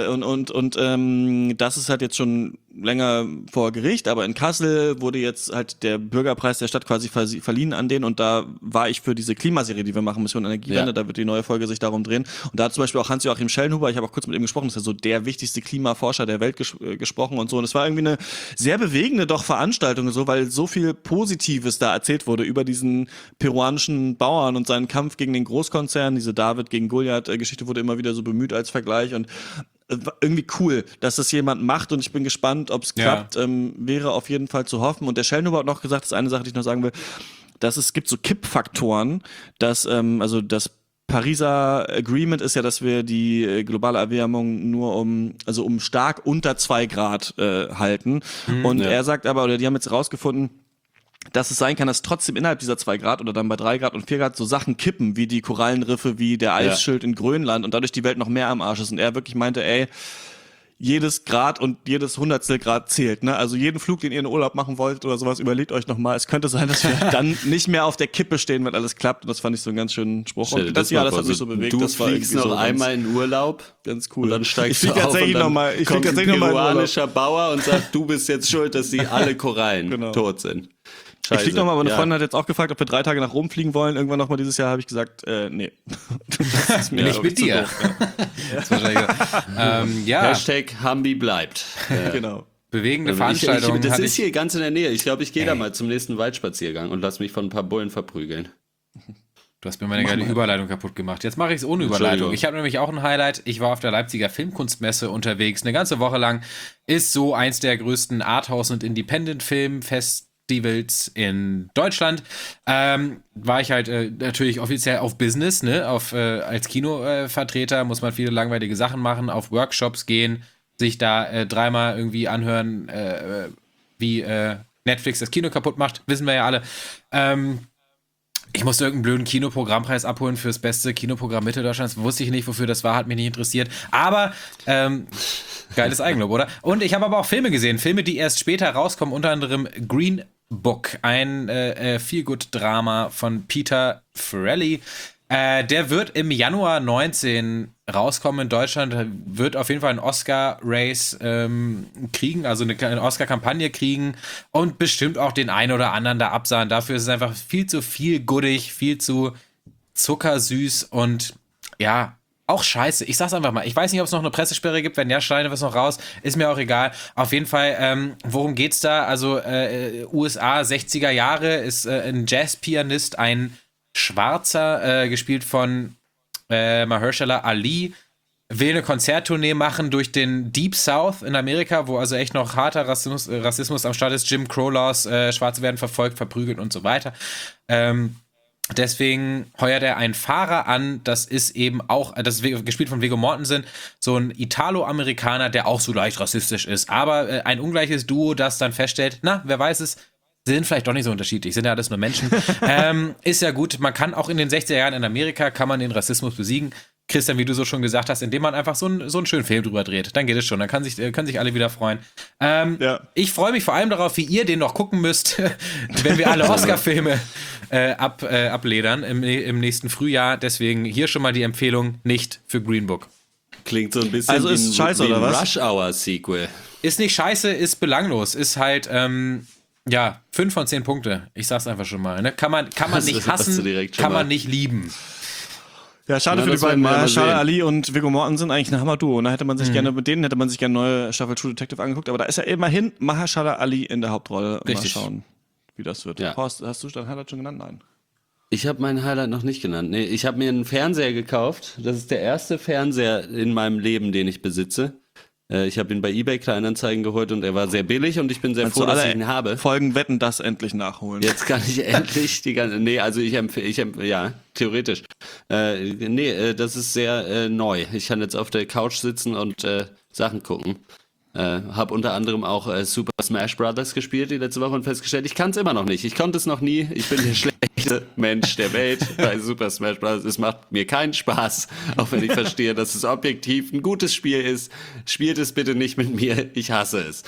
das ist halt jetzt schon länger vor Gericht, aber in Kassel wurde jetzt halt der Bürgerpreis der Stadt quasi verliehen an den und da war ich für diese Klimaserie, die wir machen, Mission Energiewende, da wird die neue Folge sich darum drehen. Und da hat zum Beispiel auch Hans-Joachim Schellenhuber, ich habe auch kurz mit ihm gesprochen, das ist ja so der wichtigste Klimaforscher der Welt gesprochen und so. Und es war irgendwie eine sehr bewegende doch Veranstaltung, so, weil so viel Positives da erzählt wurde über diesen peruanischen Bauern und seinen Kampf gegen den Großkonzern. Diese David gegen Goliath-Geschichte wurde immer wieder so bemüht als Vergleich und irgendwie cool, dass das jemand macht und ich bin gespannt, ob es klappt. Wäre auf jeden Fall zu hoffen. Und der Schellnhuber hat noch gesagt, das ist eine Sache, die ich noch sagen will, dass es gibt so Kippfaktoren, dass also das Pariser Agreement ist ja, dass wir die globale Erwärmung nur um stark unter 2 Grad halten. Und er sagt aber, oder die haben jetzt rausgefunden, dass es sein kann, dass trotzdem innerhalb dieser 2 Grad oder dann bei 3 Grad und 4 Grad so Sachen kippen, wie die Korallenriffe, wie der Eisschild in Grönland und dadurch die Welt noch mehr am Arsch ist. Und er wirklich meinte, ey, jedes Grad und jedes Hundertstel Grad zählt, ne? Also jeden Flug, den ihr in Urlaub machen wollt oder sowas, überlegt euch nochmal. Es könnte sein, dass wir dann nicht mehr auf der Kippe stehen, wenn alles klappt. Und das fand ich so einen ganz schönen Spruch. Und das hat mich so bewegt. Du das war fliegst noch so einmal in Urlaub. Ganz cool. Und dann steigst ich du auf und dann kommt ein peruanischer Bauer und sagt, du bist jetzt schuld, dass die alle Korallen tot sind. Scheiße. Ich fliege nochmal, meine Freundin hat jetzt auch gefragt, ob wir 3 Tage nach Rom fliegen wollen. Irgendwann nochmal dieses Jahr habe ich gesagt, nee. Das ist mir Nicht mit dir. Doof, Hashtag Hambi bleibt. Genau. Bewegende Veranstaltungen. Das ist hier ganz in der Nähe. Ich glaube, ich gehe da mal zum nächsten Waldspaziergang und lass mich von ein paar Bullen verprügeln. Du hast mir meine geile Überleitung kaputt gemacht. Jetzt mache ich es ohne Überleitung. Ich habe nämlich auch ein Highlight. Ich war auf der Leipziger Filmkunstmesse unterwegs. Eine ganze Woche lang. Ist so eins der größten Arthouse- und Independent-Filmfestivals in Deutschland. War ich halt natürlich offiziell auf Business, ne? Als Kinovertreter muss man viele langweilige Sachen machen, auf Workshops gehen, sich da dreimal irgendwie anhören, wie Netflix das Kino kaputt macht. Wissen wir ja alle. Ich musste irgendeinen blöden Kinoprogrammpreis abholen für das beste Kinoprogramm Mitteldeutschlands. Wusste ich nicht, wofür das war, hat mich nicht interessiert. Aber geiles Eigenlob, oder? Und ich habe aber auch Filme gesehen. Filme, die erst später rauskommen, unter anderem Green Book, ein Feel-Good-Drama von Peter Farrelly. Der wird im Januar 19 rauskommen in Deutschland, wird auf jeden Fall einen Oscar-Race kriegen, also eine Oscar-Kampagne kriegen und bestimmt auch den einen oder anderen da absahen. Dafür ist es einfach viel zu viel guddig, viel zu zuckersüß und ja, auch scheiße. Ich sag's einfach mal. Ich weiß nicht, ob es noch eine Pressesperre gibt. Wenn ja, schneiden wir es noch raus. Ist mir auch egal. Auf jeden Fall, worum geht's da? Also, USA 60er Jahre ist ein Jazzpianist, ein Schwarzer, gespielt von Mahershala Ali, will eine Konzerttournee machen durch den Deep South in Amerika, wo also echt noch harter Rassismus am Start ist. Jim Crow-Laws, Schwarze werden verfolgt, verprügelt und so weiter. Deswegen heuert er einen Fahrer an, das ist eben auch, das ist gespielt von Viggo Mortensen, so ein Italo-Amerikaner, der auch so leicht rassistisch ist, aber ein ungleiches Duo, das dann feststellt, na, wer weiß es, sind vielleicht doch nicht so unterschiedlich, sind ja alles nur Menschen. Ist ja gut, man kann auch in den 60er Jahren in Amerika, kann man den Rassismus besiegen. Christian, wie du so schon gesagt hast, indem man einfach so einen schönen Film drüber dreht. Dann geht es schon, dann können sich alle wieder freuen. Ich freue mich vor allem darauf, wie ihr den noch gucken müsst, wenn wir alle Oscar-Filme abledern im nächsten Frühjahr. Deswegen hier schon mal die Empfehlung, nicht für Green Book. Klingt so ein bisschen also ist scheiße, wie ein oder was? Rush-Hour-Sequel. Ist nicht scheiße, ist belanglos. Ist halt, 5 von 10 Punkte. Ich sag's einfach schon mal. Ne? Kann man nicht hassen, kann man nicht lieben. Ja, schade für die beiden. Mahershala Ali und Viggo Mortensen eigentlich ein Hammer-Duo. Da hätte man sich gerne, mit denen hätte man sich gerne neue Staffel True Detective angeguckt. Aber da ist ja immerhin Mahershala Ali in der Hauptrolle. Richtig. Mal schauen, wie das wird. Ja. Horst, hast du dein Highlight schon genannt? Nein. Ich habe mein Highlight noch nicht genannt. Nee, ich habe mir einen Fernseher gekauft. Das ist der erste Fernseher in meinem Leben, den ich besitze. Ich habe ihn bei eBay Kleinanzeigen geholt und er war sehr billig und ich bin sehr froh, dass ich ihn habe. Folgen Wetten, das endlich nachholen. Jetzt kann ich endlich die ganze. Nee, also ja, theoretisch. Das ist sehr neu. Ich kann jetzt auf der Couch sitzen und Sachen gucken. Habe unter anderem auch Super Smash Brothers gespielt die letzte Woche und festgestellt, ich kann es immer noch nicht. Ich konnte es noch nie. Ich bin der schlechteste Mensch der Welt bei Super Smash Brothers. Es macht mir keinen Spaß, auch wenn ich verstehe, dass es objektiv ein gutes Spiel ist. Spielt es bitte nicht mit mir. Ich hasse es.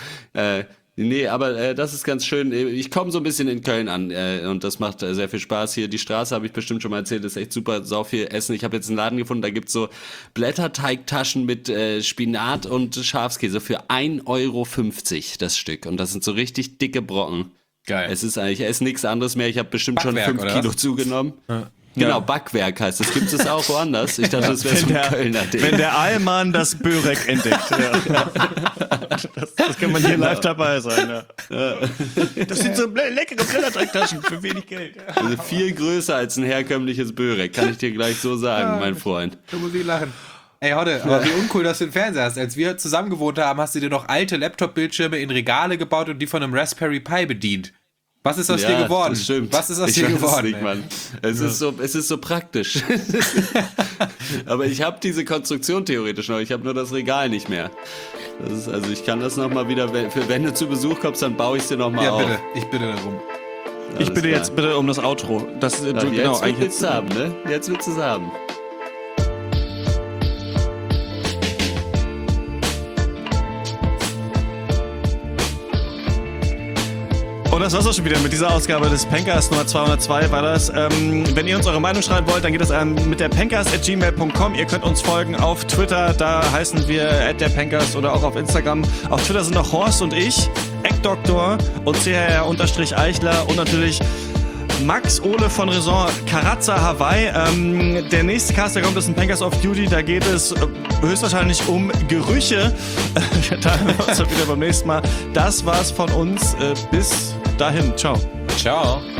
Aber das ist ganz schön. Ich komme so ein bisschen in Köln an und das macht sehr viel Spaß hier. Die Straße, habe ich bestimmt schon mal erzählt, ist echt super, sau viel Essen. Ich habe jetzt einen Laden gefunden, da gibt's so Blätterteigtaschen mit Spinat und Schafskäse für 1,50 Euro das Stück. Und das sind so richtig dicke Brocken. Geil. Es ist nichts anderes mehr. Ich habe bestimmt Backwerk, schon 5 Kilo zugenommen. Ja. Genau, Backwerk heißt es. Gibt es auch woanders? Ich dachte, das wäre so ein Kölner Ding. Wenn der Allmann das Börek entdeckt. Ja. Das kann man hier live dabei sein. Ja. Das sind so leckere Blätterteigtaschen für wenig Geld. Ja. Also viel größer als ein herkömmliches Börek, kann ich dir gleich so sagen, mein Freund. Da muss ich lachen. Ey, Hodde, aber wie uncool, dass du einen Fernseher hast. Als wir zusammen gewohnt haben, hast du dir noch alte Laptop-Bildschirme in Regale gebaut und die von einem Raspberry Pi bedient. Was ist aus dir geworden? Das stimmt. Was ist aus ich dir weiß geworden? Es nicht, Mann. Es ist so praktisch. Aber ich habe diese Konstruktion theoretisch noch. Ich habe nur das Regal nicht mehr. Also ich kann das nochmal wieder, wenn du zu Besuch kommst, dann baue ich es dir nochmal auf. Ja, bitte. Ich bitte darum. Ich bitte jetzt bitte um das Outro. Das, Ja, genau, jetzt willst du haben, ne? Jetzt willst du es haben. Und das war's auch schon wieder mit dieser Ausgabe des Pencast Nummer 202 war das. Wenn ihr uns eure Meinung schreiben wollt, dann geht das mit der pencast@gmail.com. Ihr könnt uns folgen auf Twitter, da heißen wir @derpencast oder auch auf Instagram. Auf Twitter sind noch Horst und ich, Eckdoktor und CHR_Eichler und natürlich Max Ole von Raison Karazza Hawaii. Der nächste Cast, der kommt, ist ein Pencast of Duty. Da geht es höchstwahrscheinlich um Gerüche. Da hören wir uns wieder beim nächsten Mal. Das war's von uns. Bis dahin. Ciao. Ciao.